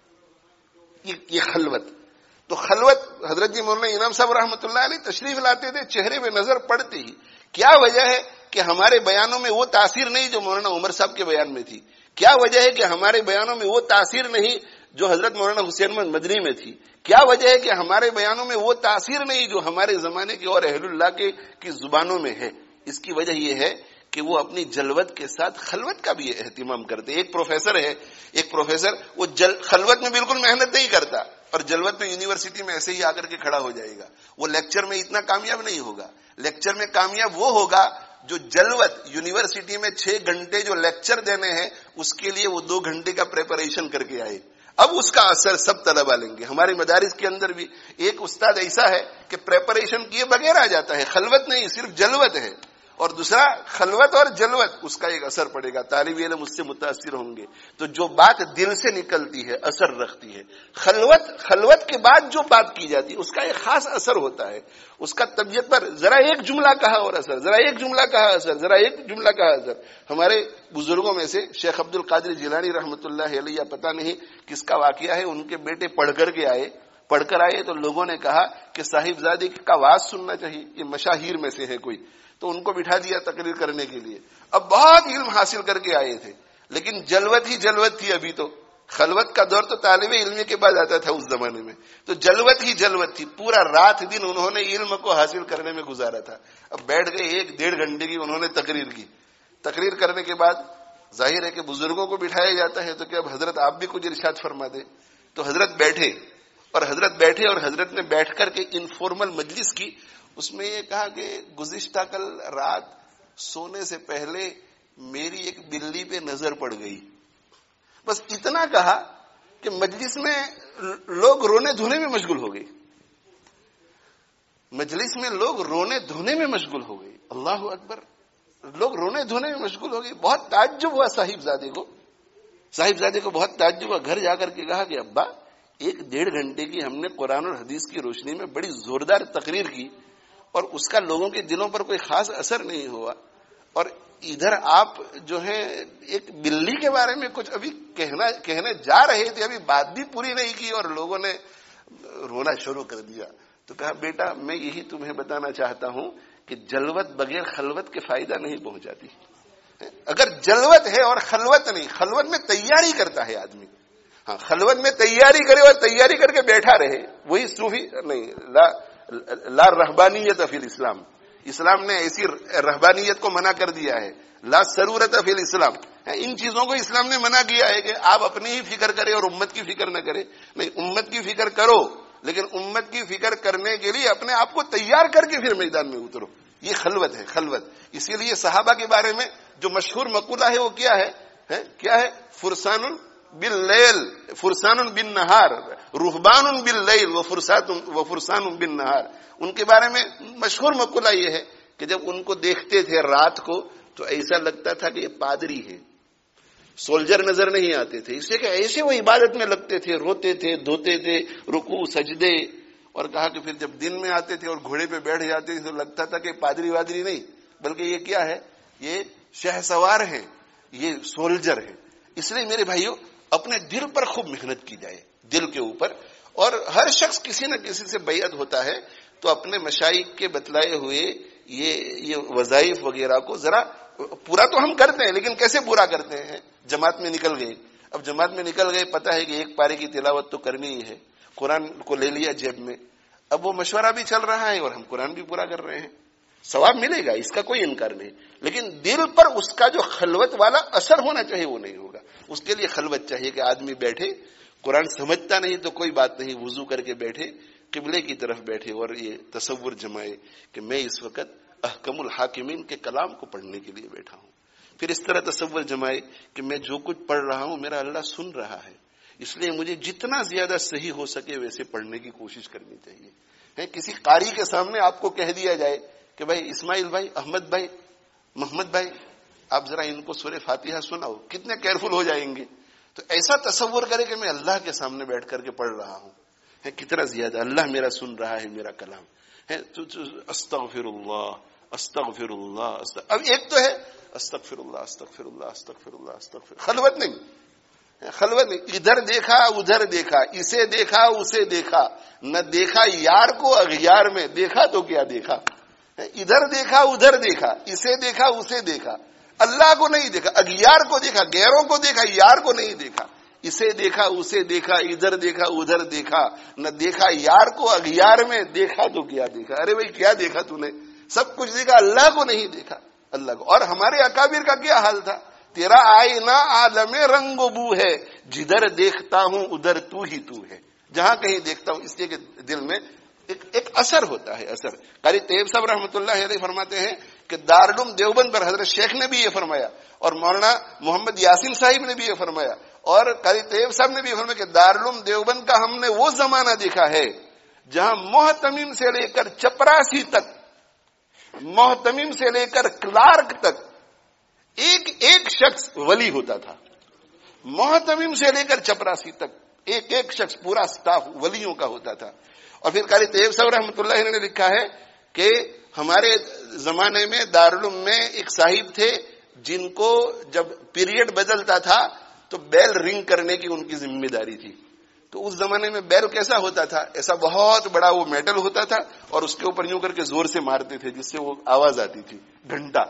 Speaker 2: یہ خلوت. تو خلوت حضرت جی مولانا انعام صاحب رحمۃ اللہ علیہ تشریف لاتے تھے, چہرے پہ نظر پڑتے ہی. کیا وجہ ہے کہ ہمارے بیانوں میں وہ تاثیر نہیں جو مولانا عمر صاحب کے بیان میں تھی؟ کیا وجہ ہے کہ ہمارے بیانوں میں وہ تاثیر نہیں جو حضرت مولانا حسین احمد مدنی میں تھی؟ کیا وجہ ہے کہ ہمارے بیانوں میں وہ تاثیر نہیں جو ہمارے زمانے کے اور اہل اللہ کی زبانوں میں ہے؟ اس کی وجہ یہ ہے کہ وہ اپنی جلوت کے ساتھ خلوت کا بھی اہتمام کرتے. ایک پروفیسر وہ خلوت میں بالکل محنت نہیں کرتا اور جلوت میں یونیورسٹی میں ایسے ہی آ کر کے کھڑا ہو جائے گا. وہ لیکچر میں اتنا کامیاب نہیں ہوگا. لیکچر میں کامیاب وہ ہوگا جو جلوت یونیورسٹی میں 6 گھنٹے جو لیکچر دینے ہیں اس کے لیے وہ 2 گھنٹے کا پریپریشن کر کے آئے. اب اس کا اثر سب طلبہ لیں گے. ہمارے مدارس کے اندر بھی ایک استاد ایسا ہے کہ پریپریشن کیے بغیر آ جاتا ہے, خلوت نہیں صرف جلوت ہے. اور دوسرا خلوت اور جلوت اس کا ایک اثر پڑے گا. طالب علم اس سے متاثر ہوں گے تو جو بات دل سے نکلتی ہے اثر رکھتی ہے. خلوت کے بعد جو بات کی جاتی ہے اس کا ایک خاص اثر ہوتا ہے. اس کا طبیعت پر ذرا ایک جملہ کہا اور اثر, ذرا ایک جملہ کہا اثر, ذرا ایک جملہ کہا اثر. ہمارے بزرگوں میں سے شیخ عبد القادر جیلانی رحمۃ اللہ علیہ, پتہ نہیں کس کا واقعہ ہے, ان کے بیٹے پڑھ کر آئے تو لوگوں نے کہا کہ صاحبزادے کا واز سننا چاہیے, یہ مشاہیر میں سے ہے کوئی, تو ان کو بٹھا دیا تقریر کرنے کے لیے. اب بہت علم حاصل کر کے آئے تھے لیکن جلوت ہی جلوت تھی. ابھی تو خلوت کا دور تو طالب علم کے بعد آتا تھا اس زمانے میں, تو جلوت ہی جلوت تھی. پورا رات دن انہوں نے علم کو حاصل کرنے میں گزارا تھا. اب بیٹھ گئے 1-1.5 گھنٹے کی انہوں نے تقریر کی. تقریر کرنے کے بعد ظاہر ہے کہ بزرگوں کو بٹھایا جاتا ہے تو کہ اب حضرت آپ بھی کچھ ارشاد فرما دیں. تو حضرت بیٹھے اور حضرت نے بیٹھ کر کے انفارمل مجلس کی. اس میں یہ کہا کہ گزشتہ کل رات سونے سے پہلے میری ایک بلی پہ نظر پڑ گئی. بس اتنا کہا کہ مجلس میں لوگ رونے دھونے میں مشغول ہو گئے. اللہ اکبر, لوگ رونے دھونے میں مشغول ہو گئے. بہت تعجب ہوا صاحبزادے کو بہت تعجب ہوا. گھر جا کر کے کہا کہ ابا 1-1.5 گھنٹے کی ہم نے قرآن اور حدیث کی روشنی میں بڑی زوردار تقریر کی اور اس کا لوگوں کے دلوں پر کوئی خاص اثر نہیں ہوا, اور ادھر آپ جو ہے ایک بلی کے بارے میں کچھ ابھی کہنے جا رہے تھے, ابھی بات بھی پوری نہیں کی اور لوگوں نے رونا شروع کر دیا. تو کہا بیٹا میں یہی تمہیں بتانا چاہتا ہوں کہ جلوت بغیر خلوت کے فائدہ نہیں پہنچاتی. اگر جلوت ہے اور خلوت نہیں, خلوت میں تیاری کرتا ہے آدمی, ہاں خلوت میں تیاری کرے اور تیاری کر کے بیٹھا رہے, وہی صوفی نہیں. لا رہبانیت فی الاسلام, اسلام نے ایسی رہبانیت کو منع کر دیا ہے. لا ضرورت فی الاسلام, ان چیزوں کو اسلام نے منع کیا ہے کہ آپ اپنی ہی فکر کریں اور امت کی فکر نہ کریں. نہیں, امت کی فکر کرو لیکن امت کی فکر کرنے کے لیے اپنے آپ کو تیار کر کے پھر میدان میں اترو. یہ خلوت ہے, خلوت. اسی لیے صحابہ کے بارے میں جو مشہور مقولہ ہے وہ کیا ہے, فرسان باللیل فرسان بالنہار, رہبان باللیل وفرسان بالنہار. ان کے بارے میں مشہور مقولہ یہ ہے کہ جب ان کو دیکھتے تھے رات کو تو ایسا لگتا تھا کہ یہ پادری ہے, سولجر نظر نہیں آتے تھے. اس لیے کہ ایسے وہ عبادت میں لگتے تھے, روتے تھے, دھوتے تھے, رکوع سجدے. اور کہا کہ پھر جب دن میں آتے تھے اور گھوڑے پہ بیٹھ جاتے تھے تو لگتا تھا کہ پادری وادری نہیں بلکہ یہ کیا ہے, یہ شہ سوار ہے, یہ سولجر ہے. اس لیے میرے بھائیوں اپنے دل پر خوب محنت کی جائے، دل کے اوپر. اور ہر شخص کسی نہ کسی سے بیعت ہوتا ہے تو اپنے مشائخ کے بتلائے ہوئے یہ وظائف وغیرہ کو ذرا پورا تو ہم کرتے ہیں، لیکن کیسے پورا کرتے ہیں؟ جماعت میں نکل گئے، اب جماعت میں نکل گئے، پتہ ہے کہ ایک پارے کی تلاوت تو کرنی ہی ہے، قرآن کو لے لیا جیب میں، اب وہ مشورہ بھی چل رہا ہے اور ہم قرآن بھی پورا کر رہے ہیں، ثواب ملے گا، اس کا کوئی انکار نہیں، لیکن دل پر اس کا جو خلوت والا اثر ہونا چاہیے وہ نہیں ہوگا. اس کے لیے خلوت چاہیے کہ آدمی بیٹھے، قرآن سمجھتا نہیں تو کوئی بات نہیں، وضو کر کے بیٹھے، قبلے کی طرف بیٹھے اور یہ تصور جمائے کہ میں اس وقت احکم الحاکمین کے کلام کو پڑھنے کے لیے بیٹھا ہوں. پھر اس طرح تصور جمائے کہ میں جو کچھ پڑھ رہا ہوں میرا اللہ سن رہا ہے، اس لیے مجھے جتنا زیادہ صحیح ہو سکے ویسے پڑھنے کی کوشش کرنی چاہیے. کسی قاری کے سامنے آپ کو کہہ دیا جائے کہ بھائی اسماعیل بھائی، احمد بھائی، محمد بھائی، آپ ذرا ان کو سورہ فاتحہ سناؤ، کتنے کیئرفل ہو جائیں گے. تو ایسا تصور کرے کہ میں اللہ کے سامنے بیٹھ کر کے پڑھ رہا ہوں، کتنا زیادہ اللہ میرا سن رہا ہے میرا کلام ہے. استغفر اللہ استغفر اللہ اب ایک تو ہے استغفر اللہ استغفر اللہ استغفر اللہ استغفر، خلوت نہیں، خلوت نہیں، ادھر دیکھا ادھر دیکھا، اسے دیکھا اسے دیکھا، نہ دیکھا یار کو اغیار میں، دیکھا تو کیا دیکھا، ادھر دیکھا ادھر دیکھا، اسے دیکھا اسے دیکھا، اللہ کو نہیں دیکھا، اغیار کو دیکھا، غیروں کو دیکھا، یار کو نہیں دیکھا، اسے دیکھا اسے دیکھا، ادھر دیکھا ادھر دیکھا، نہ دیکھا یار کو اغیار میں، دیکھا تو کیا دیکھا. ارے بھائی کیا دیکھا تو نے؟ سب کچھ دیکھا، اللہ کو نہیں دیکھا، اللہ کو. اور ہمارے اکابر کا کیا حال تھا؟ تیرا آئینہ عالم رنگ و بو ہے، جدھر دیکھتا ہوں ادھر تو ہی تو ہے، جہاں کہیں دیکھتا ہوں. اس لیے کہ دل میں ایک اثر ہوتا ہے، اثر. قاری طیب صاحب رحمۃ اللہ علیہ فرماتے ہیں کہ دارالعلوم دیوبند پر حضرت شیخ نے بھی یہ فرمایا اور مولانا محمد یاسین صاحب نے بھی یہ فرمایا اور قاری طیب صاحب نے بھی فرمایا کہ دارالعلوم دیوبند کا ہم نے وہ زمانہ دیکھا ہے جہاں محتمم سے لے کر چپراسی تک، محتمم سے لے کر کلارک تک ایک ایک شخص ولی ہوتا تھا. محتمم سے لے کر چپراسی تک ایک ایک شخص، پورا سٹاف ولیوں کا ہوتا تھا. اور پھر قاری طیب صاحب رحمۃ اللہ نے لکھا ہے کہ ہمارے زمانے میں دارالعلوم میں ایک صاحب تھے جن کو جب پیریڈ بدلتا تھا تو بیل رنگ کرنے کی ان کی ذمہ داری تھی. تو اس زمانے میں بیل کیسا ہوتا تھا؟ ایسا بہت بڑا وہ میٹل ہوتا تھا اور اس کے اوپر یوں کر کے زور سے مارتے تھے جس سے وہ آواز آتی تھی، گھنٹا.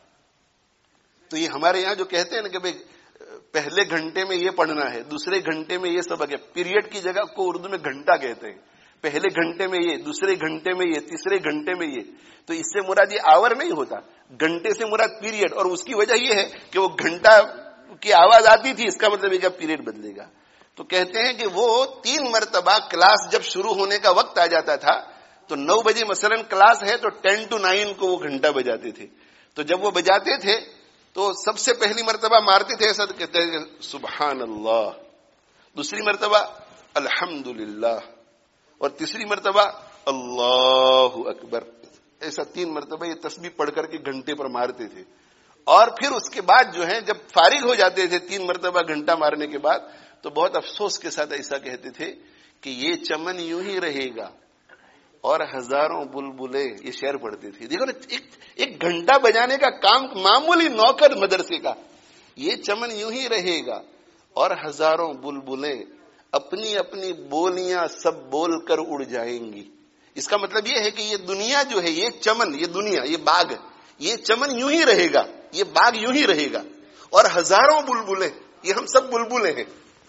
Speaker 2: تو یہ ہمارے یہاں جو کہتے ہیں نا کہ بھائی پہلے گھنٹے میں یہ پڑھنا ہے، دوسرے گھنٹے میں یہ سبق ہے، پیریڈ کی جگہ کو اردو میں گھنٹا کہتے ہیں. پہلے گھنٹے میں یہ، دوسرے گھنٹے میں یہ، تیسرے گھنٹے میں یہ. تو اس سے مراد یہ آور نہیں ہوتا، گھنٹے سے مراد پیریڈ. اور اس کی وجہ یہ ہے کہ وہ گھنٹا کی آواز آتی تھی، اس کا مطلب یہ کہ پیریڈ بدلے گا. تو کہتے ہیں کہ وہ 3 مرتبہ کلاس جب شروع ہونے کا وقت آ جاتا تھا تو 9 بجے مثلا کلاس ہے تو 10 to 9 کو وہ گھنٹا بجاتے تھے. تو جب وہ بجاتے تھے تو سب سے پہلی مرتبہ مارتے تھے ایسا کہتے ہیں سبحان اللہ، دوسری مرتبہ الحمدللہ اور تیسری مرتبہ اللہ اکبر. ایسا 3 مرتبہ یہ تسبیح پڑھ کر کے گھنٹے پر مارتے تھے. اور پھر اس کے بعد جو ہے جب فارغ ہو جاتے تھے 3 مرتبہ گھنٹا مارنے کے بعد تو بہت افسوس کے ساتھ ایسا کہتے تھے کہ یہ چمن یوں ہی رہے گا اور ہزاروں بلبلیں، یہ شعر پڑھتے تھے. دیکھو نا، ایک گھنٹا بجانے کا کام معمولی نوکر مدرسے کا، یہ چمن یوں ہی رہے گا اور ہزاروں بلبلیں اپنی اپنی بولیاں سب بول کر اڑ جائیں گی. اس کا مطلب یہ ہے کہ یہ دنیا جو ہے، یہ چمن، یہ دنیا، یہ باغ، یہ چمن یوں ہی رہے گا، یہ باغ یوں ہی رہے گا اور ہزاروں بلبلیں، یہ ہم سب بلبلیں ہیں،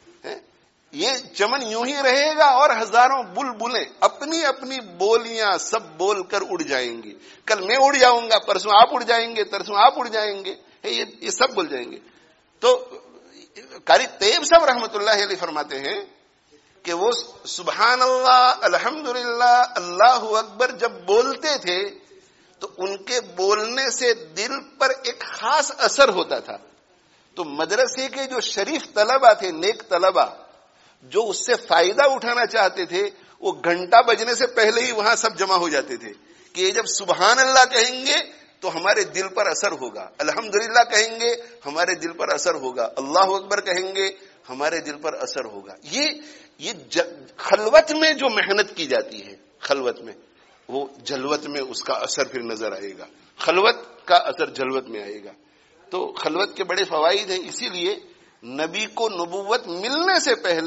Speaker 2: یہ چمن یوں ہی رہے گا اور ہزاروں بلبلیں اپنی اپنی بولیاں سب بول کر اڑ جائیں گی. کل میں اڑ جاؤں گا، پرسوں آپ اڑ جائیں گے، ترسوں آپ اڑ جائیں گے، یہ سب بول جائیں گے. تو قاری طیب صاحب رحمۃ اللہ علیہ فرماتے ہیں کہ وہ سبحان اللہ، الحمدللہ، اللہ اکبر جب بولتے تھے تو ان کے بولنے سے دل پر ایک خاص اثر ہوتا تھا. تو مدرسے کے جو شریف طلبہ تھے، نیک طلبہ، جو اس سے فائدہ اٹھانا چاہتے تھے، وہ گھنٹا بجنے سے پہلے ہی وہاں سب جمع ہو جاتے تھے کہ یہ جب سبحان اللہ کہیں گے تو ہمارے دل پر اثر ہوگا، الحمدللہ کہیں گے ہمارے دل پر اثر ہوگا، اللہ اکبر کہیں گے ہمارے دل پر اثر ہوگا. یہ خلوت میں جو محنت کی جاتی ہے، خلوت میں، وہ جلوت میں اس کا اثر پھر نظر آئے گا، خلوت کا اثر جلوت میں آئے گا. تو خلوت کے بڑے فوائد ہیں. اسی لیے نبی کو نبوت ملنے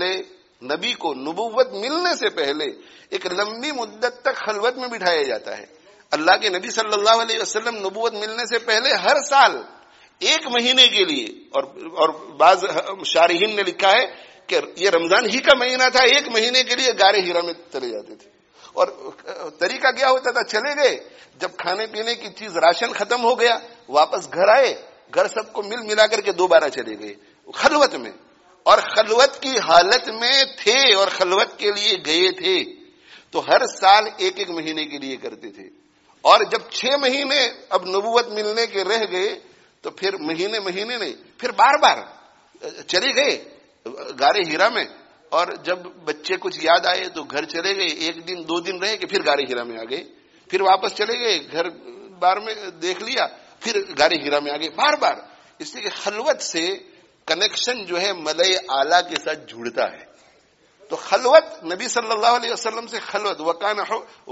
Speaker 2: سے پہلے ایک لمبی مدت تک خلوت میں بٹھایا جاتا ہے. اللہ کے نبی صلی اللہ علیہ وسلم نبوت ملنے سے پہلے ہر سال 1 مہینے کے لیے، اور بعض شارحین نے لکھا ہے کہ یہ رمضان ہی کا مہینہ تھا، 1 مہینے کے لیے غار ہیرا میں چلے جاتے تھے. اور طریقہ کیا ہوتا تھا، چلے گئے، جب کھانے پینے کی چیز راشن ختم ہو گیا واپس گھر آئے، گھر سب کو ملا کر کے دوبارہ چلے گئے خلوت میں، اور خلوت کی حالت میں تھے اور خلوت کے لیے گئے تھے. تو ہر سال 1 مہینے کے لیے کرتے تھے. اور جب 6 مہینے اب نبوت ملنے کے رہ گئے تو پھر مہینے نہیں، پھر بار چلے گئے غار ہیرا میں. اور جب بچے کچھ یاد آئے تو گھر چلے گئے، 1 دن 2 دن رہے کہ پھر غار ہیرا میں آ گئے، پھر واپس چلے گئے، گھر بار میں دیکھ لیا، پھر غار ہیرا میں آ گئے، بار. اس لیے کہ خلوت سے کنیکشن جو ہے ملائے اعلیٰ کے ساتھ جڑتا ہے. تو خلوت نبی صلی اللہ علیہ وسلم سے خلوت، وکان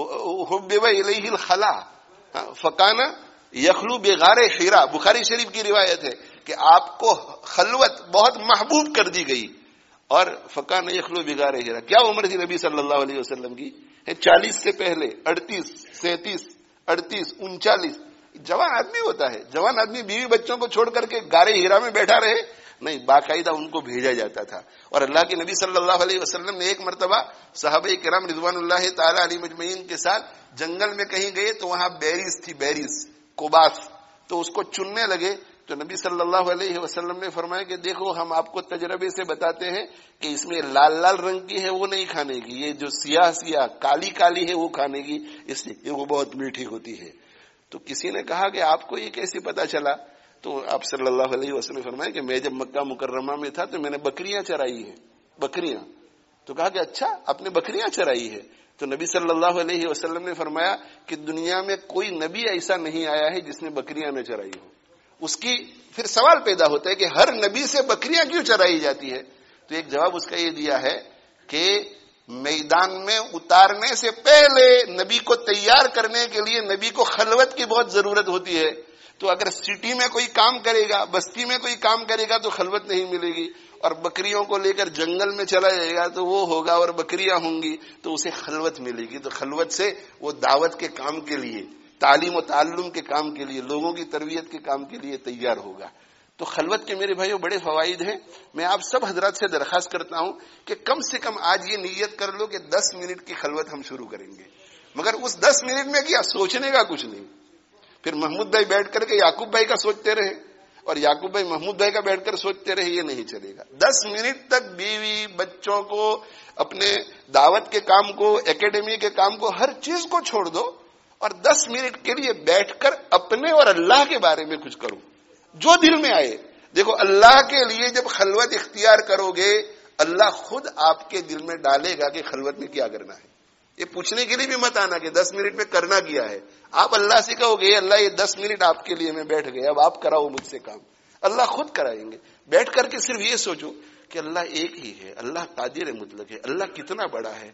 Speaker 2: حبب الیہ الخلا فکان یخلو بغار حرا، بخاری شریف کی روایت ہے کہ آپ کو خلوت بہت محبوب کر دی گئی. اور فکان یخلو بغار حرا، کیا عمر تھی نبی صلی اللہ علیہ وسلم کی؟ 40 سے پہلے 38 37 38 39. جوان آدمی ہوتا ہے، جوان آدمی بیوی بچوں کو چھوڑ کر کے غار ہیرا میں بیٹھا رہے؟ نہیں، باقاعدہ ان کو بھیجا جاتا تھا. اور اللہ کے نبی صلی اللہ علیہ وسلم نے ایک مرتبہ صحابہ کرام رضوان اللہ تعالی علیہ مجمعین کے ساتھ جنگل میں کہیں گئے تو وہاں بیریز تھی، بیریز کوباس، تو اس کو چننے لگے. تو نبی صلی اللہ علیہ وسلم نے فرمایا کہ دیکھو ہم آپ کو تجربے سے بتاتے ہیں کہ اس میں لال رنگ کی ہے وہ نہیں کھانے کی، یہ جو سیاہ کالی ہے وہ کھانے کی، اس لیے وہ بہت میٹھی ہوتی ہے. تو کسی نے کہا کہ آپ کو یہ کیسے پتا چلا؟ تو آپ صلی اللہ علیہ وسلم نے فرمایا کہ میں جب مکہ مکرمہ میں تھا تو میں نے بکریاں چرائی ہیں، بکریاں. تو کہا کہ اچھا آپ نے بکریاں چرائی ہے؟ تو نبی صلی اللہ علیہ وسلم نے فرمایا کہ دنیا میں کوئی نبی ایسا نہیں آیا ہے جس نے بکریاں نہ چرائی ہو. اس کی پھر سوال پیدا ہوتا ہے کہ ہر نبی سے بکریاں کیوں چرائی جاتی ہے؟ تو ایک جواب اس کا یہ دیا ہے کہ میدان میں اتارنے سے پہلے نبی کو تیار کرنے کے لیے نبی کو خلوت کی بہت ضرورت ہوتی ہے. تو اگر سٹی میں کوئی کام کرے گا، بستی میں کوئی کام کرے گا تو خلوت نہیں ملے گی، اور بکریوں کو لے کر جنگل میں چلا جائے گا تو وہ ہوگا اور بکریاں ہوں گی تو اسے خلوت ملے گی. تو خلوت سے وہ دعوت کے کام کے لیے، تعلیم و تعلم کے کام کے لیے، لوگوں کی تربیت کے کام کے لیے تیار ہوگا. تو خلوت کے میرے بھائیوں بڑے فوائد ہیں. میں آپ سب حضرات سے درخواست کرتا ہوں کہ کم سے کم آج یہ نیت کر لو کہ 10 منٹ کی خلوت ہم شروع کریں گے. مگر اس 10 منٹ میں کیا سوچنے کا کچھ نہیں. پھر محمود بھائی بیٹھ کر کے یعقوب بھائی کا سوچتے رہے اور یعقوب بھائی محمود بھائی کا بیٹھ کر سوچتے رہے، یہ نہیں چلے گا. 10 منٹ تک بیوی بچوں کو، اپنے دعوت کے کام کو، اکیڈمی کے کام کو، ہر چیز کو چھوڑ دو اور 10 منٹ کے لیے بیٹھ کر اپنے اور اللہ کے بارے میں کچھ کرو جو دل میں آئے. دیکھو اللہ کے لیے جب خلوت اختیار کرو گے اللہ خود آپ کے دل میں ڈالے گا کہ خلوت میں کیا کرنا ہے. یہ پوچھنے کے لیے بھی مت آنا کہ 10 منٹ میں کرنا کیا ہے. آپ اللہ سے کہو گے اللہ یہ 10 منٹ آپ کے لیے میں بیٹھ گئے، اب آپ کراؤ مجھ سے کام. اللہ خود کرائیں گے. بیٹھ کر کے صرف یہ سوچو کہ اللہ ایک ہی ہے، اللہ قادر مطلق ہے، اللہ کتنا بڑا ہے،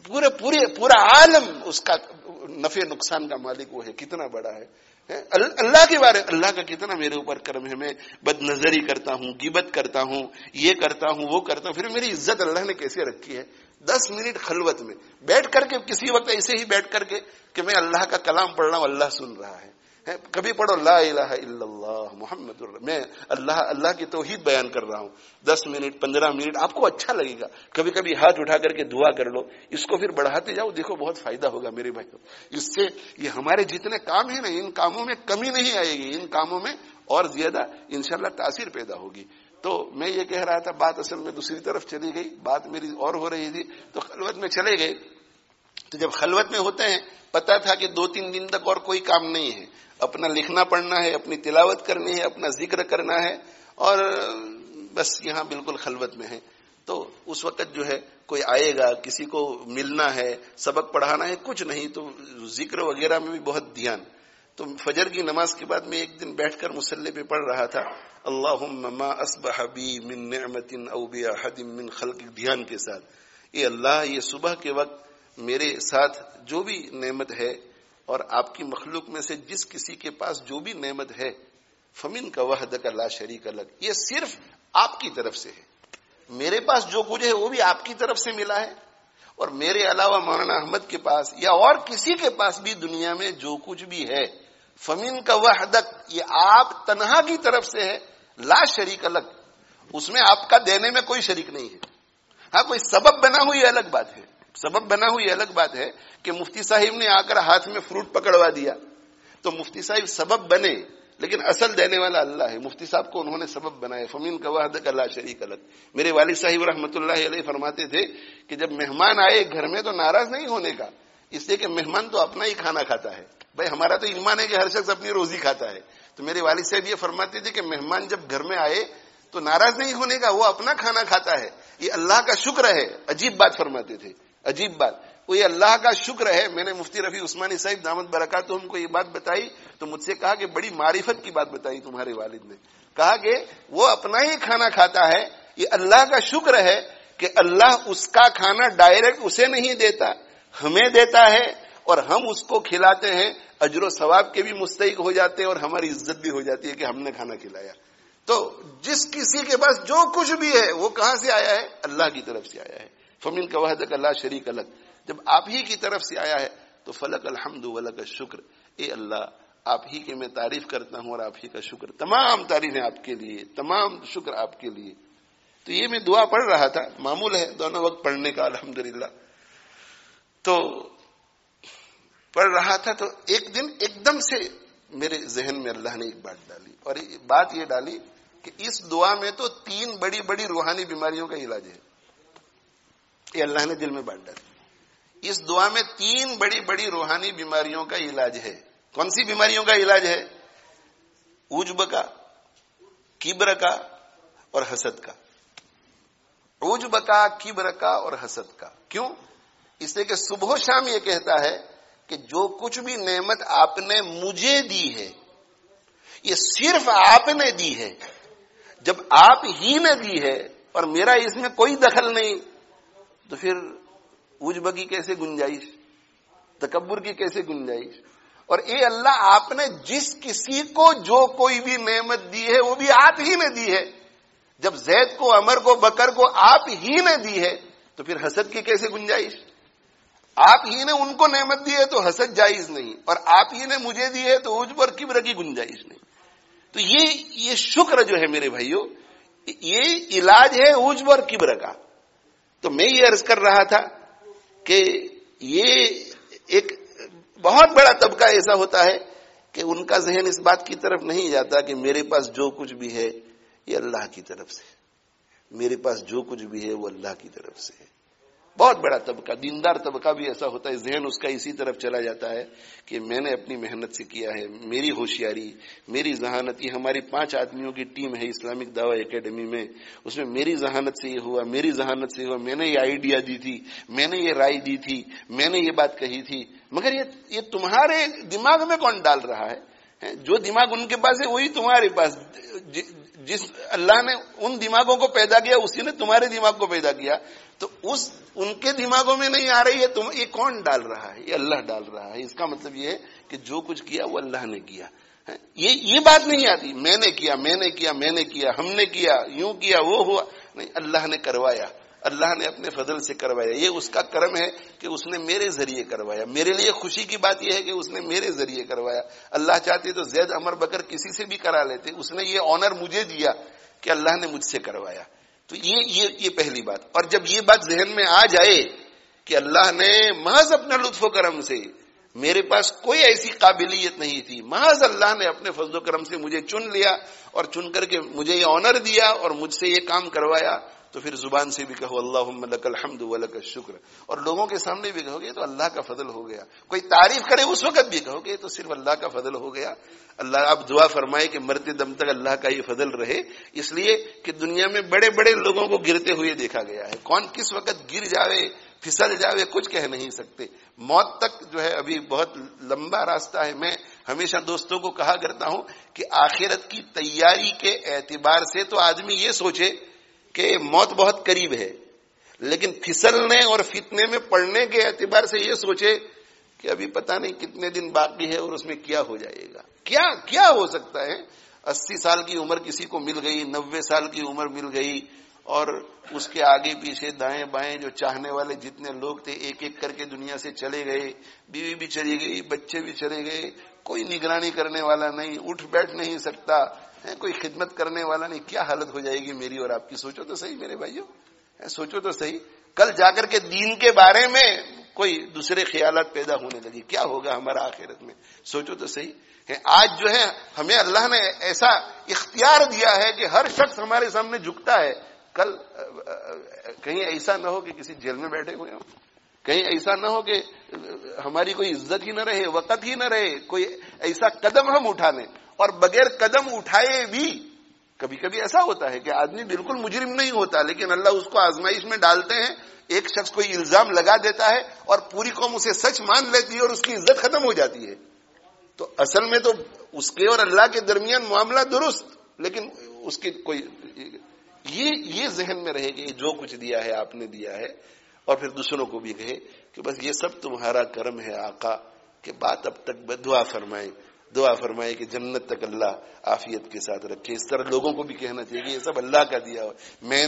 Speaker 2: پورا عالم اس کا نفع نقصان کا مالک وہ ہے، کتنا بڑا ہے. اللہ کے بارے اللہ کا کتنا میرے اوپر کرم ہے. میں بد نظری کرتا ہوں، غیبت کرتا ہوں، یہ کرتا ہوں، وہ کرتا ہوں، پھر میری عزت اللہ نے کیسے رکھی ہے. 10 منٹ خلوت میں بیٹھ کر کے، کسی وقت ایسے ہی بیٹھ کر کے کہ میں اللہ کا کلام پڑھ رہا ہوں، اللہ سن رہا ہے. کبھی پڑھو لا الہ الا اللہ محمد میں اللہ کی توحید بیان کر رہا ہوں. 10 منٹ 15 منٹ آپ کو اچھا لگے گا. کبھی کبھی ہاتھ اٹھا کر کے دعا کر لو، اس کو پھر بڑھاتے جاؤ، دیکھو بہت فائدہ ہوگا میرے بھائی. اس سے یہ ہمارے جتنے کام ہیں نا، ان کاموں میں کمی نہیں آئے گی، ان کاموں میں اور زیادہ انشاءاللہ تاثیر پیدا ہوگی. تو میں یہ کہہ رہا تھا، بات اصل میں دوسری طرف چلی گئی، بات میری اور ہو رہی تھی. تو خلوت میں چلے گئے. تو جب خلوت میں ہوتے ہیں پتا تھا کہ 2-3 دن تک اور کوئی کام نہیں ہے، اپنا لکھنا پڑھنا ہے، اپنی تلاوت کرنی ہے، اپنا ذکر کرنا ہے، اور بس یہاں بالکل خلوت میں ہے. تو اس وقت جو ہے کوئی آئے گا، کسی کو ملنا ہے، سبق پڑھانا ہے، کچھ نہیں. تو ذکر وغیرہ میں بھی بہت دھیان. تو فجر کی نماز کے بعد میں ایک دن بیٹھ کر مصلی پہ پڑھ رہا تھا اللہم ما اصبح بی من نعمت او باحد من خلق، دھیان کے ساتھ. اے اللہ یہ صبح کے وقت میرے ساتھ جو بھی نعمت ہے اور آپ کی مخلوق میں سے جس کسی کے پاس جو بھی نعمت ہے، فمن کا وحدک لا شریک لک، یہ صرف آپ کی طرف سے ہے. میرے پاس جو کچھ ہے وہ بھی آپ کی طرف سے ملا ہے, اور میرے علاوہ مولانا احمد کے پاس یا اور کسی کے پاس بھی دنیا میں جو کچھ بھی ہے, فمن کا وحدک, یہ آپ تنہا کی طرف سے ہے, لا شریک لک, اس میں آپ کا دینے میں کوئی شریک نہیں ہے. ہاں کوئی سبب بنا ہوئی الگ بات ہے, سبب بنا ہوئی الگ بات ہے کہ مفتی صاحب نے آ کر ہاتھ میں فروٹ پکڑوا دیا تو مفتی صاحب سبب بنے, لیکن اصل دینے والا اللہ ہے. مفتی صاحب کو انہوں نے سبب بنایا, فمین کا وحدک لا شریک لک. میرے والد صاحب رحمۃ اللہ علیہ فرماتے تھے کہ جب مہمان آئے گھر میں تو ناراض نہیں ہونے کا, اس لیے کہ مہمان تو اپنا ہی کھانا کھاتا ہے. بھائی ہمارا تو ایمان ہے کہ ہر شخص اپنی روزی کھاتا ہے, تو میرے والد صاحب یہ فرماتے تھے کہ مہمان جب گھر میں آئے تو ناراض نہیں ہونے کا, وہ اپنا کھانا کھاتا ہے, یہ اللہ کا شکر ہے. عجیب بات فرماتے تھے, عجیب بات, وہ یہ اللہ کا شکر ہے. میں نے مفتی رفیع عثمانی صاحب دامت برکاتہم کو یہ بات بتائی تو مجھ سے کہا کہ بڑی معرفت کی بات بتائی تمہارے والد نے. کہا کہ وہ اپنا ہی کھانا کھاتا ہے, یہ اللہ کا شکر ہے کہ اللہ اس کا کھانا ڈائریکٹ اسے نہیں دیتا, ہمیں دیتا ہے, اور ہم اس کو کھلاتے ہیں, اجر و ثواب کے بھی مستحق ہو جاتے ہیں اور ہماری عزت بھی ہو جاتی ہے کہ ہم نے کھانا کھلایا. تو جس کسی کے پاس جو کچھ بھی ہے وہ کہاں سے آیا ہے؟ اللہ کی طرف سے آیا ہے. فمن کا وحدک لا شریک لک, جب آپ ہی کی طرف سے آیا ہے تو فلک الحمد ولک الشکر. اے اللہ آپ ہی کی میں تعریف کرتا ہوں اور آپ ہی کا شکر, تمام تعریفیں آپ کے لیے, تمام شکر آپ کے لیے. تو یہ میں دعا پڑھ رہا تھا, معمول ہے دونوں وقت پڑھنے کا الحمدللہ. تو پڑھ رہا تھا تو ایک دن ایک دم سے میرے ذہن میں اللہ نے ایک بات ڈالی, اور بات یہ ڈالی کہ اس دعا میں تو 3 بڑی بڑی روحانی بیماریوں کا علاج ہے. یہ اللہ نے دل میں بات ڈالی. اس دعا میں 3 بڑی بڑی روحانی بیماریوں کا علاج ہے. کون سی بیماریوں کا علاج ہے؟ عجب کا, کبر کا اور حسد کا. عجب کا, کبر کا اور حسد کا. کیوں؟ اس لیے کہ صبح و شام یہ کہتا ہے کہ جو کچھ بھی نعمت آپ نے مجھے دی ہے یہ صرف آپ نے دی ہے. جب آپ ہی نے دی ہے اور میرا اس میں کوئی دخل نہیں, تو پھر عجب کی کیسے گنجائش, تکبر کی کیسے گنجائش؟ اور اے اللہ آپ نے جس کسی کو جو کوئی بھی نعمت دی ہے وہ بھی آپ ہی نے دی ہے. جب زید کو, عمر کو, بکر کو آپ ہی نے دی ہے تو پھر حسد کی کیسے گنجائش؟ آپ ہی نے ان کو نعمت دی ہے تو حسد جائز نہیں, اور آپ ہی نے مجھے دی ہے تو عجب اور کبر کی گنجائش نہیں. تو یہ شکر جو ہے میرے بھائیوں, یہ علاج ہے عجب اور کبر کا. تو میں یہ عرض کر رہا تھا کہ یہ ایک بہت بڑا طبقہ ایسا ہوتا ہے کہ ان کا ذہن اس بات کی طرف نہیں جاتا کہ میرے پاس جو کچھ بھی ہے یہ اللہ کی طرف سے, میرے پاس جو کچھ بھی ہے وہ اللہ کی طرف سے ہے. بہت بڑا طبقہ, دیندار طبقہ بھی ایسا ہوتا ہے, ذہن اس کا اسی طرف چلا جاتا ہے کہ میں نے اپنی محنت سے کیا ہے, میری ہوشیاری, میری ذہانت. یہ ہماری 5 آدمیوں کی ٹیم ہے اسلامک دعوی اکیڈمی میں, اس میں میری ذہانت سے یہ ہوا, میری ذہانت سے ہوا, میں نے یہ آئیڈیا دی تھی, میں نے یہ رائے دی تھی, میں نے یہ بات کہی تھی. مگر یہ تمہارے دماغ میں کون ڈال رہا ہے؟ جو دماغ ان کے پاس ہے وہی تمہارے پاس. جس اللہ نے ان دماغوں کو پیدا کیا اسی نے تمہارے دماغ کو پیدا کیا. تو ان کے دماغوں میں نہیں آ رہی ہے, یہ کون ڈال رہا ہے؟ یہ اللہ ڈال رہا ہے. اس کا مطلب یہ ہے کہ جو کچھ کیا وہ اللہ نے کیا. یہ بات نہیں آتی میں نے کیا, میں نے کیا, میں نے کیا, ہم نے کیا, یوں کیا, وہ ہوا. نہیں, اللہ نے کروایا, اللہ نے اپنے فضل سے کروایا. یہ اس کا کرم ہے کہ اس نے میرے ذریعے کروایا. میرے لیے خوشی کی بات یہ ہے کہ اس نے میرے ذریعے کروایا. اللہ چاہتے تو زید, عمر, بکر کسی سے بھی کرا لیتے. اس نے یہ آنر مجھے دیا کہ اللہ نے مجھ سے کروایا. تو یہ پہلی بات. اور جب یہ بات ذہن میں آ جائے کہ اللہ نے محض اپنا لطف و کرم سے, میرے پاس کوئی ایسی قابلیت نہیں تھی, محض اللہ نے اپنے فضل و کرم سے مجھے چن لیا اور چن کر کے مجھے یہ آنر دیا اور مجھ سے یہ کام کروایا, تو پھر زبان سے بھی کہو اللہم لک الحمد ولک الشکر, اور لوگوں کے سامنے بھی کہو گے تو اللہ کا فضل ہو گیا. کوئی تعریف کرے اس وقت بھی کہو گے تو صرف اللہ کا فضل ہو گیا. اللہ آپ دعا فرمائے کہ مرتے دم تک اللہ کا یہ فضل رہے, اس لیے کہ دنیا میں بڑے بڑے لوگوں کو گرتے ہوئے دیکھا گیا ہے. کون کس وقت گر جاوے, پھسل جاوے, کچھ کہہ نہیں سکتے. موت تک جو ہے ابھی بہت لمبا راستہ ہے. میں ہمیشہ دوستوں کو کہا کرتا ہوں کہ آخرت کی تیاری کے اعتبار سے تو آدمی یہ سوچے کہ موت بہت قریب ہے, لیکن پھسلنے اور فتنے میں پڑنے کے اعتبار سے یہ سوچے کہ ابھی پتہ نہیں کتنے دن باقی ہے اور اس میں کیا ہو جائے گا. کیا ہو سکتا ہے؟ 80 سال کی عمر کسی کو مل گئی، 90 سال کی عمر مل گئی، اور اس کے آگے پیچھے دائیں بائیں جو چاہنے والے جتنے لوگ تھے ایک ایک کر کے دنیا سے چلے گئے، بیوی بھی چلی گئی، بچے بھی چلے گئے، کوئی نگرانی کرنے والا نہیں، اٹھ بیٹھ نہیں سکتا، کوئی خدمت کرنے والا نہیں، کیا حالت ہو جائے گی میری اور آپ کی؟ سوچو تو صحیح میرے بھائیوں، سوچو تو صحیح. کل جا کر کے دین کے بارے میں کوئی دوسرے خیالات پیدا ہونے لگی، کیا ہوگا ہمارا آخرت میں؟ سوچو تو صحیح. آج جو ہے ہمیں اللہ نے ایسا اختیار دیا ہے کہ ہر شخص ہمارے سامنے جھکتا ہے. کل کہیں ایسا نہ ہو کہ کسی جیل میں بیٹھے ہوئے ہوں، کہیں ایسا نہ ہو کہ ہماری کوئی عزت ہی نہ رہے، وقت ہی نہ رہے، کوئی ایسا قدم ہم اٹھا لیں. اور بغیر قدم اٹھائے بھی کبھی کبھی ایسا ہوتا ہے کہ آدمی بالکل مجرم نہیں ہوتا، لیکن اللہ اس کو آزمائش میں ڈالتے ہیں. ایک شخص کوئی الزام لگا دیتا ہے اور پوری قوم اسے سچ مان لیتی ہے اور اس کی عزت ختم ہو جاتی ہے. تو اصل میں تو اس کے اور اللہ کے درمیان معاملہ درست، لیکن اس کی کوئی یہ ذہن میں رہے کہ جو کچھ دیا ہے آپ نے دیا ہے. اور پھر دوسروں کو بھی کہے کہ بس یہ سب تمہارا کرم ہے آقا، کہ بات اب تک دعا فرمائے کہ جنت تک اللہ عافیت کے ساتھ رکھے. اس طرح لوگوں کو بھی کہنا چاہیے کہ یہ سب اللہ کا دیا ہو. میں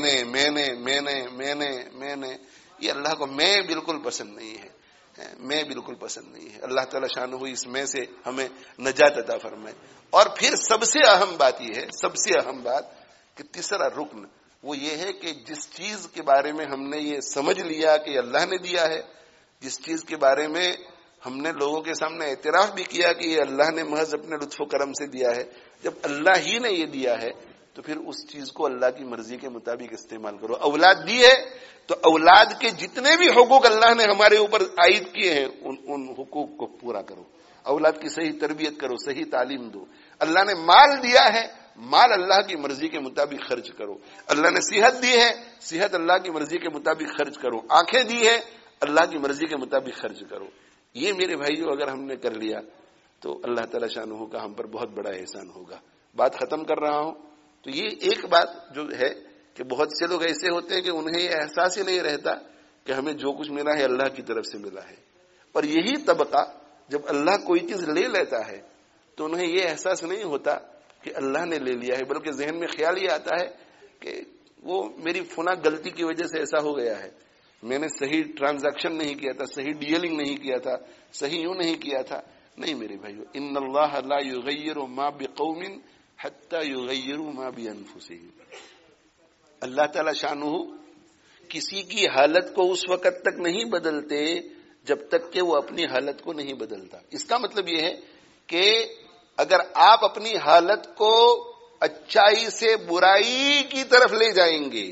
Speaker 2: نے یہ اللہ کو میں بالکل پسند نہیں ہے، میں بالکل پسند نہیں ہے. اللہ تعالیٰ شان ہوئی اس میں سے ہمیں نجات عطا فرمائے. اور پھر سب سے اہم بات یہ ہے، سب سے اہم بات کہ تیسرا رکن وہ یہ ہے کہ جس چیز کے بارے میں ہم نے یہ سمجھ لیا کہ اللہ نے دیا ہے، جس چیز کے بارے میں ہم نے لوگوں کے سامنے اعتراف بھی کیا کہ یہ اللہ نے محض اپنے لطف و کرم سے دیا ہے، جب اللہ ہی نے یہ دیا ہے تو پھر اس چیز کو اللہ کی مرضی کے مطابق استعمال کرو. اولاد دی ہے تو اولاد کے جتنے بھی حقوق اللہ نے ہمارے اوپر عائد کیے ہیں ان حقوق کو پورا کرو. اولاد کی صحیح تربیت کرو، صحیح تعلیم دو. اللہ نے مال دیا ہے، مال اللہ کی مرضی کے مطابق خرچ کرو. اللہ نے صحت دی ہے، صحت اللہ کی مرضی کے مطابق خرچ کرو. آنکھیں دی ہے، اللہ کی مرضی کے مطابق خرچ کرو. یہ میرے بھائیو اگر ہم نے کر لیا تو اللہ تعالیٰ شانہ کا ہم پر بہت بڑا احسان ہوگا. بات ختم کر رہا ہوں. تو یہ ایک بات جو ہے کہ بہت سے لوگ ایسے ہوتے ہیں کہ انہیں یہ احساس ہی نہیں رہتا کہ ہمیں جو کچھ ملا ہے اللہ کی طرف سے ملا ہے. اور یہی طبقہ جب اللہ کوئی چیز لے لیتا ہے تو انہیں یہ احساس نہیں ہوتا کہ اللہ نے لے لیا ہے، بلکہ ذہن میں خیال یہ آتا ہے کہ وہ میری فلاں غلطی کی وجہ سے ایسا ہو گیا ہے، میں نے صحیح ٹرانزیکشن نہیں کیا تھا، صحیح ڈیلنگ نہیں کیا تھا، صحیح یوں نہیں کیا تھا. نہیں میرے بھائیو، ان اللہ لا یغیر ما بقوم حتی یغیروا ما بانفسہم. اللہ تعالی شانہ کسی کی حالت کو اس وقت تک نہیں بدلتے جب تک کہ وہ اپنی حالت کو نہیں بدلتا. اس کا مطلب یہ ہے کہ اگر آپ اپنی حالت کو اچائی سے برائی کی طرف لے جائیں گے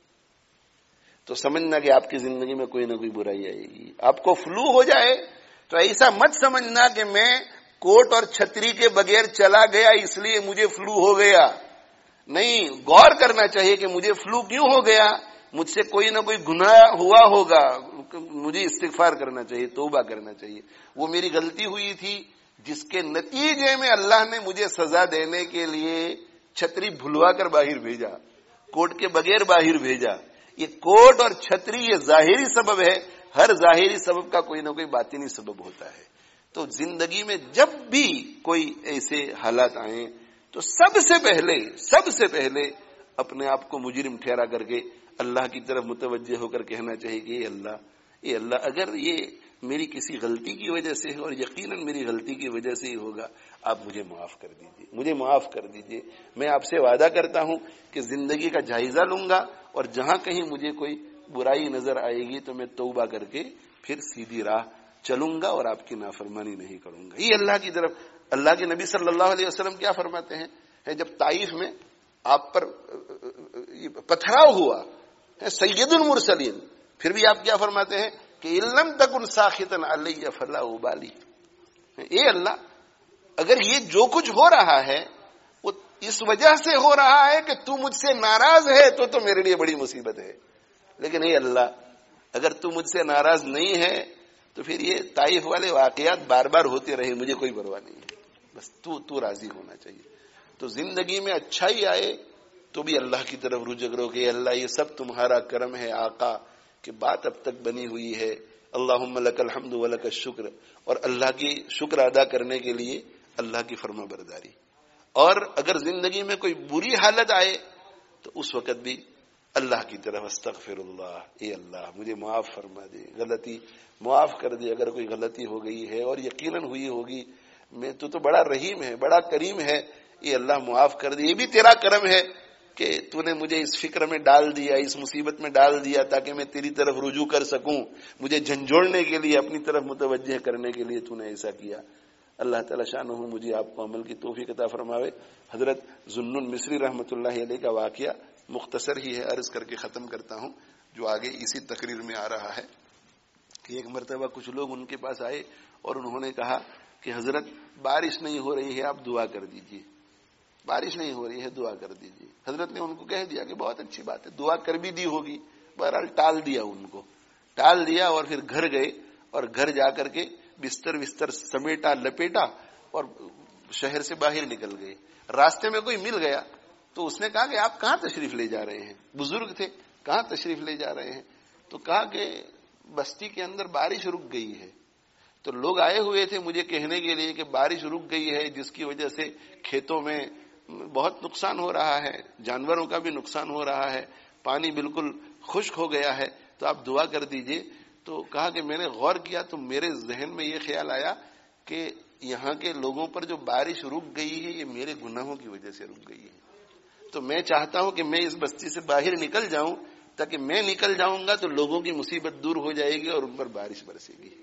Speaker 2: تو سمجھنا کہ آپ کی زندگی میں کوئی نہ کوئی برائی آئے گی. آپ کو فلو ہو جائے تو ایسا مت سمجھنا کہ میں کوٹ اور چھتری کے بغیر چلا گیا اس لیے مجھے فلو ہو گیا. نہیں، غور کرنا چاہیے کہ مجھے فلو کیوں ہو گیا. مجھ سے کوئی نہ کوئی گناہ ہوا ہوگا، مجھے استغفار کرنا چاہیے، توبہ کرنا چاہیے. وہ میری غلطی ہوئی تھی جس کے نتیجے میں اللہ نے مجھے سزا دینے کے لیے چھتری بھلوا کر باہر بھیجا، کوٹ کے بغیر باہر بھیجا. یہ کوٹ اور چھتری یہ ظاہری سبب ہے، ہر ظاہری سبب کا کوئی نہ کوئی باطنی سبب ہوتا ہے. تو زندگی میں جب بھی کوئی ایسے حالات آئیں تو سب سے پہلے اپنے آپ کو مجرم ٹھہرا کر کے اللہ کی طرف متوجہ ہو کر کہنا چاہیے کہ اے اللہ اگر یہ میری کسی غلطی کی وجہ سے ہے اور یقیناً میری غلطی کی وجہ سے ہی ہوگا، آپ مجھے معاف کر دیجیے. میں آپ سے وعدہ کرتا ہوں کہ زندگی کا جائزہ لوں گا اور جہاں کہیں مجھے کوئی برائی نظر آئے گی تو میں توبہ کر کے پھر سیدھی راہ چلوں گا اور آپ کی نافرمانی نہیں کروں گا. یہ اللہ کی طرف اللہ کے نبی صلی اللہ علیہ وسلم کیا فرماتے ہیں؟ جب طائف میں آپ پر پتھراؤ ہوا سید المرسلین، پھر بھی آپ کیا فرماتے ہیں کہ لم تکن ساخطا علی فلا ابالی. اے اللہ اگر یہ جو کچھ ہو رہا ہے وہ اس وجہ سے ہو رہا ہے کہ تو مجھ سے ناراض ہے تو میرے لیے بڑی مصیبت ہے، لیکن اے اللہ اگر تو مجھ سے ناراض نہیں ہے تو پھر یہ طائف والے واقعات بار بار ہوتے رہے، مجھے کوئی پرواہ نہیں ہے، بس تو راضی ہونا چاہیے. تو زندگی میں اچھائی آئے تو بھی اللہ کی طرف رجوع کرو کہ اللہ یہ سب تمہارا کرم ہے آقا کہ بات اب تک بنی ہوئی ہے. اللہم لک الحمد ولک الشکر. اور اللہ کی شکر ادا کرنے کے لیے اللہ کی فرما برداری، اور اگر زندگی میں کوئی بری حالت آئے تو اس وقت بھی اللہ کی طرف استغفر اللہ، اے اللہ مجھے معاف فرما دے، غلطی معاف کر دے اگر کوئی غلطی ہو گئی ہے اور یقیناً ہوئی ہوگی، میں تو بڑا رحیم ہے، بڑا کریم ہے، اے اللہ معاف کر دے، یہ بھی تیرا کرم ہے کہ تو نے مجھے اس فکر میں ڈال دیا، اس مصیبت میں ڈال دیا تاکہ میں تیری طرف رجوع کر سکوں، مجھے جھنجھوڑنے کے لیے، اپنی طرف متوجہ کرنے کے لیے تو نے ایسا کیا۔ اللہ تعالی شانہ مجھے آپ کو عمل کی توفیق عطا فرماوے۔ حضرت ذوالنون مصری رحمۃ اللہ علیہ کا واقعہ مختصر ہی ہے، عرض کر کے ختم کرتا ہوں، جو آگے اسی تقریر میں آ رہا ہے کہ ایک مرتبہ کچھ لوگ ان کے پاس آئے اور انہوں نے کہا کہ حضرت بارش نہیں ہو رہی ہے، آپ دعا کر دیجئے، بارش نہیں ہو رہی ہے، دعا کر دیجئے۔ حضرت نے ان کو کہہ دیا کہ بہت اچھی بات ہے، دعا کر بھی دی ہوگی، بہرحال ٹال دیا، ان کو ٹال دیا، اور پھر گھر گئے اور گھر جا کر کے بستر سمیٹا لپیٹا اور شہر سے باہر نکل گئے۔ راستے میں کوئی مل گیا تو اس نے کہا کہ آپ کہاں تشریف لے جا رہے ہیں؟ بزرگ تھے، کہاں تشریف لے جا رہے ہیں؟ تو کہا کہ بستی کے اندر بارش رک گئی ہے۔ تو لوگ آئے ہوئے تھے مجھے کہنے کے لیے کہ بارش رک گئی ہے، جس کی وجہ سے کھیتوں میں بہت نقصان ہو رہا ہے، جانوروں کا بھی نقصان ہو رہا ہے، پانی بالکل خشک ہو گیا ہے، تو آپ دعا کر دیجئے۔ تو کہا کہ میں نے غور کیا تو میرے ذہن میں یہ خیال آیا کہ یہاں کے لوگوں پر جو بارش رک گئی ہے یہ میرے گناہوں کی وجہ سے رک گئی ہے، تو میں چاہتا ہوں کہ میں اس بستی سے باہر نکل جاؤں، تاکہ میں نکل جاؤں گا تو لوگوں کی مصیبت دور ہو جائے گی اور ان پر بارش برسے گی۔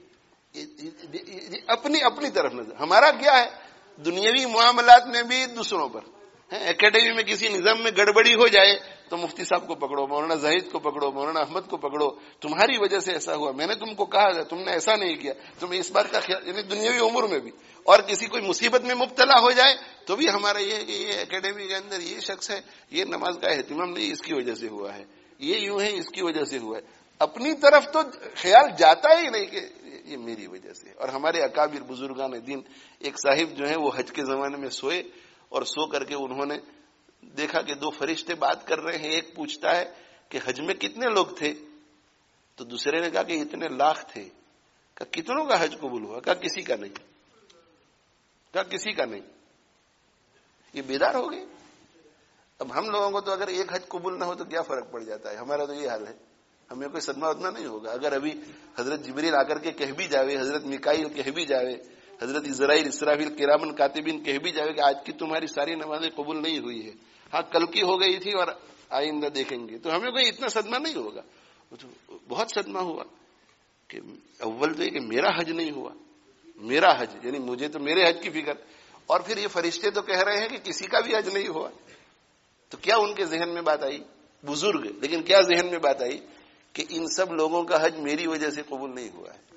Speaker 2: اپنی طرف نظر، ہمارا کیا ہے دنیاوی معاملات میں بھی دوسروں پر، اکیڈمی میں کسی نظام میں گڑبڑی ہو جائے تو مفتی صاحب کو پکڑو، مولانا زاہد کو پکڑو، مولانا احمد کو پکڑو، تمہاری وجہ سے ایسا ہوا، میں نے تم کو کہا تھا، تم نے ایسا نہیں کیا، تم اس بات کا خیال، یعنی دنیاوی امور میں بھی۔ اور کسی کوئی مصیبت میں مبتلا ہو جائے تو بھی ہمارا یہ ہے کہ یہ اکیڈمی کے اندر یہ شخص ہے، یہ نماز کا اہتمام نہیں، اس کی وجہ سے ہوا ہے، یہ یوں ہے، اس کی وجہ سے ہوا ہے۔ اپنی طرف تو خیال جاتا ہی نہیں کہ یہ میری وجہ سے۔ اور ہمارے اکابر بزرگان دین، ایک صاحب جو ہیں وہ حج کے زمانے میں سوئے، اور سو کر کے انہوں نے دیکھا کہ دو فرشتے بات کر رہے ہیں، ایک پوچھتا ہے کہ حج میں کتنے لوگ تھے؟ تو دوسرے نے کہا کہ اتنے لاکھ تھے۔ کہا کتنوں کا حج قبول ہوا؟ کہا کسی کا نہیں، کہا کسی کا نہیں۔ یہ بیدار ہو گئے۔ اب ہم لوگوں کو تو اگر ایک حج قبول نہ ہو تو کیا فرق پڑ جاتا ہے، ہمارا تو یہ حال ہے، ہمیں کوئی صدمہ اتنا نہیں ہوگا۔ اگر ابھی حضرت جبریل آ کر کے کہہ بھی جاوے، حضرت میکائیل کہہ بھی جاوے، حضرت اسرائیل اسرافیل کرامن کاتبین کہہ بھی جاوے کہ آج کی تمہاری ساری نمازیں قبول نہیں ہوئی ہے، ہاں کل کی ہو گئی تھی اور آئندہ دیکھیں گے، تو ہمیں کوئی اتنا صدمہ نہیں ہوگا۔ بہت صدمہ ہوا کہ اول تو یہ کہ میرا حج نہیں ہوا، میرا حج، یعنی مجھے تو میرے حج کی فکر، اور پھر یہ فرشتے تو کہہ رہے ہیں کہ کسی کا بھی حج نہیں ہوا۔ تو کیا ان کے ذہن میں بات آئی؟ بزرگ، لیکن کیا ذہن میں بات آئی کہ ان سب لوگوں کا حج میری وجہ سے قبول نہیں ہوا ہے۔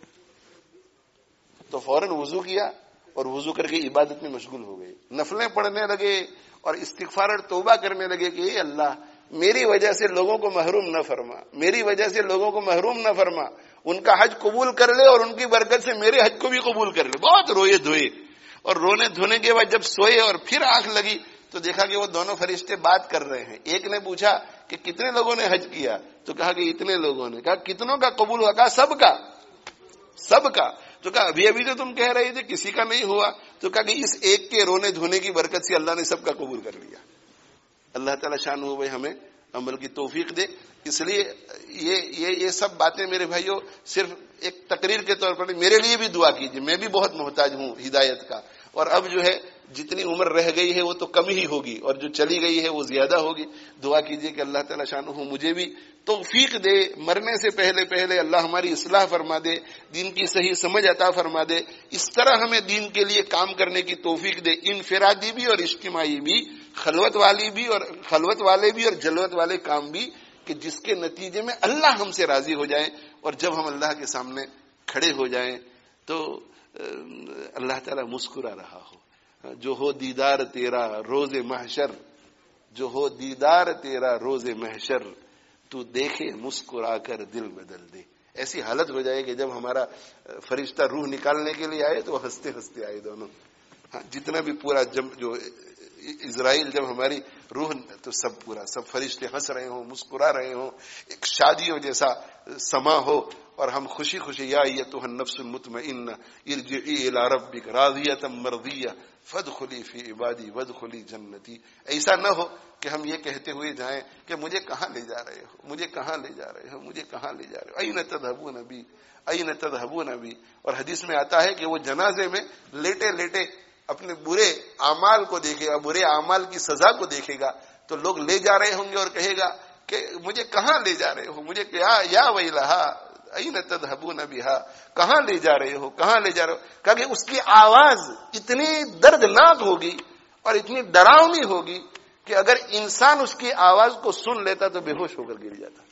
Speaker 2: تو فوراً وضو کیا اور وضو کر کے عبادت میں مشغول ہو گئے، نفلیں پڑھنے لگے اور استغفار اور توبہ کرنے لگے کہ اے اللہ میری وجہ سے لوگوں کو محروم نہ فرما، میری وجہ سے لوگوں کو محروم نہ فرما، ان کا حج قبول کر لے اور ان کی برکت سے میرے حج کو بھی قبول کر لے۔ بہت روئے دھوئے، اور رونے دھونے کے بعد جب سوئے اور پھر آنکھ لگی تو دیکھا کہ وہ دونوں فرشتے بات کر رہے ہیں۔ ایک نے پوچھا کہ کتنے لوگوں نے حج کیا؟ تو کہا کہ اتنے لوگوں نے۔ کہا کتنوں کا قبول ہوا؟ کہا سب کا، سب کا۔ تو کہا ابھی تو تم کہہ رہے تھے کسی کا نہیں ہوا، تو کہا کہ اس ایک کے رونے دھونے کی برکت سے اللہ نے سب کا قبول کر لیا۔ اللہ تعالیٰ شان ہو ہمیں عمل کی توفیق دے۔ اس لیے یہ سب باتیں میرے بھائیوں صرف ایک تقریر کے طور پر، میرے لیے بھی دعا کیجیے، میں بھی بہت محتاج ہوں ہدایت کا، اور اب جو ہے جتنی عمر رہ گئی ہے وہ تو کم ہی ہوگی اور جو چلی گئی ہے وہ زیادہ ہوگی۔ دعا کیجیے کہ اللہ تعالیٰ شانہ مجھے بھی توفیق دے، مرنے سے پہلے اللہ ہماری اصلاح فرما دے، دین کی صحیح سمجھ عطا فرما دے، اس طرح ہمیں دین کے لیے کام کرنے کی توفیق دے، انفرادی بھی اور اجتماعی بھی، خلوت والے بھی اور جلوت والے کام بھی، کہ جس کے نتیجے میں اللہ ہم سے راضی ہو جائے، اور جب ہم اللہ کے سامنے کھڑے ہو جائیں تو اللہ تعالیٰ مسکرا رہا ہو۔ جو ہو دیدار تیرا روز محشر، جو ہو دیدار تیرا روز محشر، تو دیکھے مسکرا کر دل بدل دے۔ ایسی حالت ہو جائے کہ جب ہمارا فرشتہ روح نکالنے کے لیے آئے تو ہنستے ہنستے آئے دونوں، جتنا بھی پورا جو اسرائیل جب ہماری روح، تو سب فرشتے ہنس رہے ہوں، مسکرا رہے ہوں، ایک شادیوں جیسا سما ہو، اور ہم خوشی خوشی یا ایتھا النفس المطمئنہ ارجعی الی ربک راضیۃ مرضیہ فادخلی فی عبادی وادخلی جنتی. ایسا نہ ہو کہ ہم یہ کہتے ہوئے جائیں کہ مجھے کہاں لے جا رہے ہو، مجھے کہاں لے جا رہے ہو، مجھے کہاں لے جا رہے ہو، این تذهبون بی این تذهبون بی. اور حدیث میں آتا ہے کہ وہ جنازے میں لیٹے لیٹے اپنے برے اعمال کو دیکھے گا، برے اعمال کی سزا کو دیکھے گا، تو لوگ لے جا رہے ہوں گے اور کہے گا کہ مجھے کہاں لے جا رہے ہو، مجھے یا ویلہا این تذهبون بہا، کہاں لے جا رہے ہو، کہاں لے جا رہے ہو. کہ اس کی آواز اتنی دردناک ہوگی اور اتنی ڈراؤنی ہوگی کہ اگر انسان اس کی آواز کو سن لیتا تو بے ہوش ہو کر گر جاتا.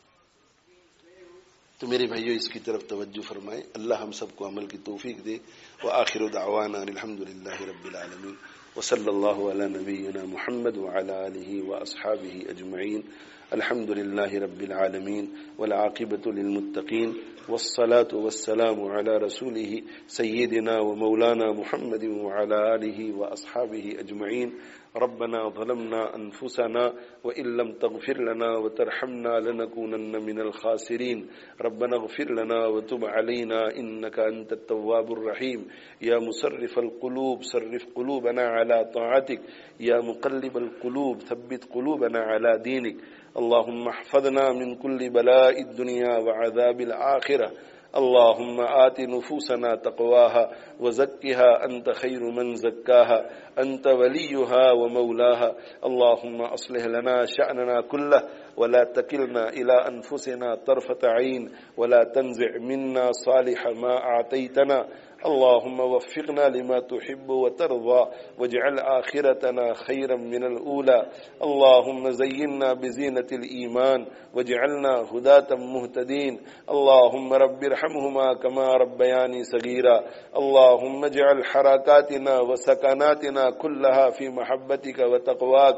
Speaker 2: تو میرے بھائیو اس کی طرف توجہ فرمائیں. اللہ ہم سب کو عمل کی توفیق دے. وآخر دعوانا الحمدللہ رب العالمین وصلی اللہ علی نبینا محمد وعلی آلہ واصحابہ اجمعین. الحمد للہ رب العالمین والعاقبۃ للمتقین والصلاة والسلام على رسوله سیدنا ومولانا محمد وعلى آلہ واصحابہ اجمعین. ربنا ظلمنا انفسنا وان لم تغفر لنا وترحمنا لنكونن من الخاسرين. ربنا اغفر لنا وتب علينا انك انت التواب الرحيم. يا مصرف القلوب صرف قلوبنا على طاعتك. يا مقلب القلوب ثبت قلوبنا على دينك. اللهم احفظنا من كل بلاء الدنيا وعذاب الآخرة. اللهم آت نفوسنا تقواها وزكها أنت خير من زكاها أنت وليها ومولاها. اللهم أصلح لنا شأننا كله ولا تكلنا إلى أنفسنا طرفة عين ولا تنزع منا صالح ما أعطيتنا. اللهم وفقنا لما تحب وترضى واجعل آخرتنا خيرا من الأولى. اللهم زينا بزينة الإيمان واجعلنا هداة مهتدين. اللهم رب ارحمهما كما ربياني صغيرا. اللهم اجعل حركاتنا وسكناتنا كلها في محبتك وتقواك.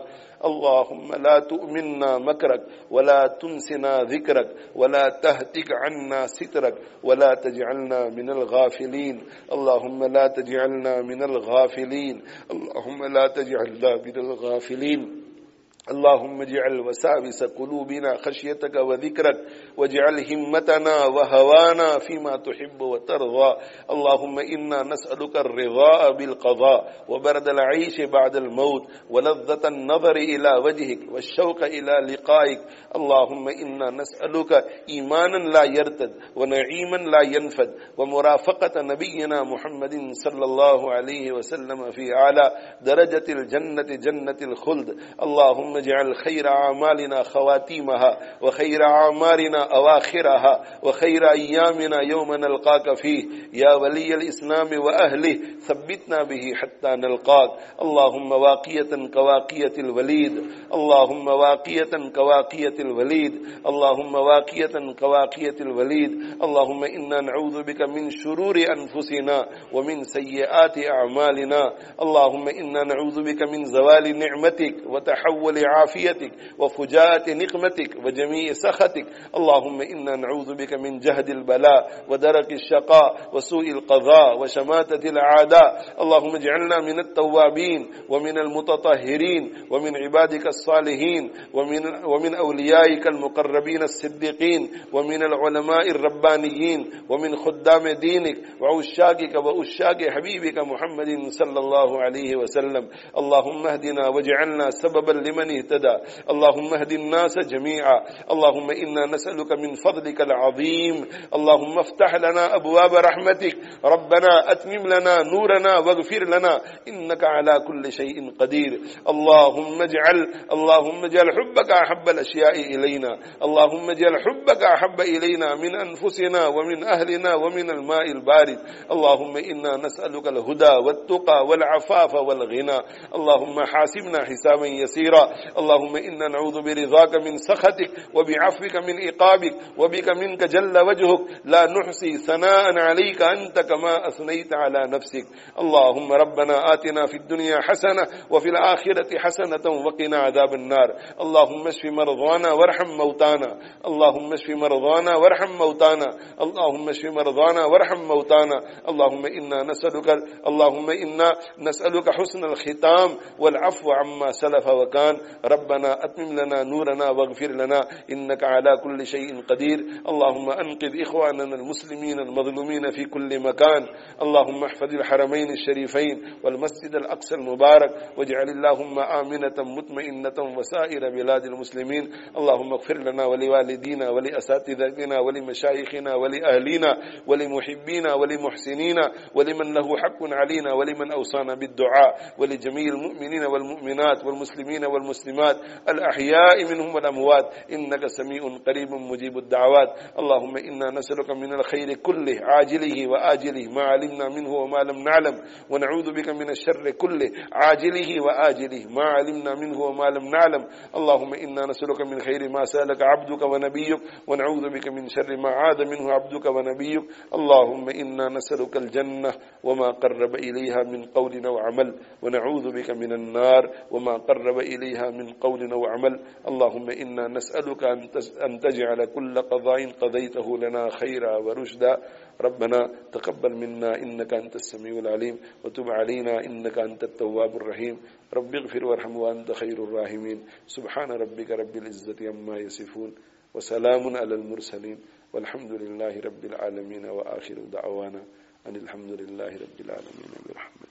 Speaker 2: اللهم لا تؤمنا مكرك ولا تنسنا ذكرك ولا تهتك عنا سترك ولا تجعلنا من الغافلين. اللهم لا تجعلنا من الغافلين. اللهم لا تجعلنا من الغافلين. اللهم اجعل وساوس قلوبنا خشيتك وذكرك واجعل همتنا وهوانا فيما تحب وترضى. اللهم إنا نسألك الرضا بالقضاء وبرد العيش بعد الموت ولذة النظر إلى وجهك والشوق إلى لقائك. اللهم إنا نسألك إيمانا لا يرتد ونعيما لا ينفد ومرافقة نبينا محمد صلى الله عليه وسلم في أعلى درجة الجنة جنة الخلد. اللهم اجعل خير أعمالنا خواتيمها وخير أعمارنا أواخرها وخير أيامنا يوم نلقاك فيه. يا ولي الإسلام وأهله ثبتنا به حتى نلقاك. اللهم واقية كواقية الوليد. اللهم واقية كواقية الوليد. اللهم واقية كواقية الوليد. اللهم إنا نعوذ بك من شرور أنفسنا ومن سيئات أعمالنا. اللهم إنا نعوذ بك من زوال نعمتك وتحول عافيتك وفجاءة نقمتك وجميع سخطك. اللهم إنا نعوذ بك من جهد البلاء ودرك الشقاء وسوء القضاء وشماتة الأعداء. اللهم اجعلنا من التوابين ومن المتطهرين ومن عبادك الصالحين ومن أوليائك المقربين الصديقين ومن العلماء الربانيين ومن خدام دينك وعشاقك وعشاق حبيبك محمد صلى الله عليه وسلم. اللهم اهدنا واجعلنا سببا لمن اهتدى. اللهم اهد الناس جميعا. اللهم إنا نسألك من فضلك العظيم. اللهم افتح لنا أبواب رحمتك. ربنا أتمم لنا نورنا واغفر لنا إنك على كل شيء قدير. اللهم اجعل حبك أحب الأشياء إلينا. اللهم اجعل حبك أحب إلينا من أنفسنا ومن أهلنا ومن الماء البارد. اللهم إنا نسألك الهدى والتقى والعفاف والغنى. اللهم حاسبنا حسابا يسيرا. اللهم إنا نعوذ برضاك من سخطك وبعفوك من عقابك وبك منك جل وجهك لا نحصي ثناء عليك أنت كما أثنيت على نفسك. اللهم ربنا آتنا في الدنيا حسنة وفي الآخرة حسنة وقنا عذاب النار. اللهم اشف مرضانا وارحم موتانا. اللهم اشف مرضانا وارحم موتانا. اللهم اشف مرضانا وارحم موتانا. اللهم إنا نسألك حسن الختام والعفو عما سلف وكان
Speaker 3: ربنا أتمم لنا نورنا واغفر لنا إنك على كل شيء قدير. اللهم أنقذ إخواننا المسلمين المظلومين في كل مكان. اللهم احفظ الحرمين الشريفين والمسجد الأقصى المبارك، واجعل اللهم آمنة مطمئنة وسائر بلاد المسلمين. اللهم اغفر لنا ولوالدينا ولأساتذتنا ولمشايخنا ولأهلنا ولمحبينا ولمحسنينا ولمن له حق علينا ولمن أوصانا بالدعاء، ولجميع المؤمنين والمؤمنات والمسلمين والمسلمات الأحياء منهم والأموات، إنك سميع قريب مجيب الدعوات. اللهم إنا نسألك من الخير كله عاجله وآجله ما علمنا منه وما لم نعلم، ونعوذ بك من الشر كله عاجله وآجله ما علمنا منه وما لم نعلم. اللهم إنا نسألك من خير ما سألك عبدك ونبيك، ونعوذ بك من شر ما عاد منه عبدك ونبيك. اللهم إنا نسألك الجنة وما قرب إليها من قول أو عمل، ونعوذ بك من النار وما قرب إليها من قول أو عمل. اللهم إنا نسألك أن تجعل كل قضاء قضيته لنا خيرا ورشدا. ربنا تقبل منا إنك أنت السميع العليم، وتب علينا إنك أنت التواب الرحيم. رب اغفر وارحم وأنت خير الراحمين. سبحان ربك رب العزة عما يصفون، وسلام على المرسلين، والحمد لله رب العالمين. وآخر دعوانا أن الحمد لله رب العالمين برحمته.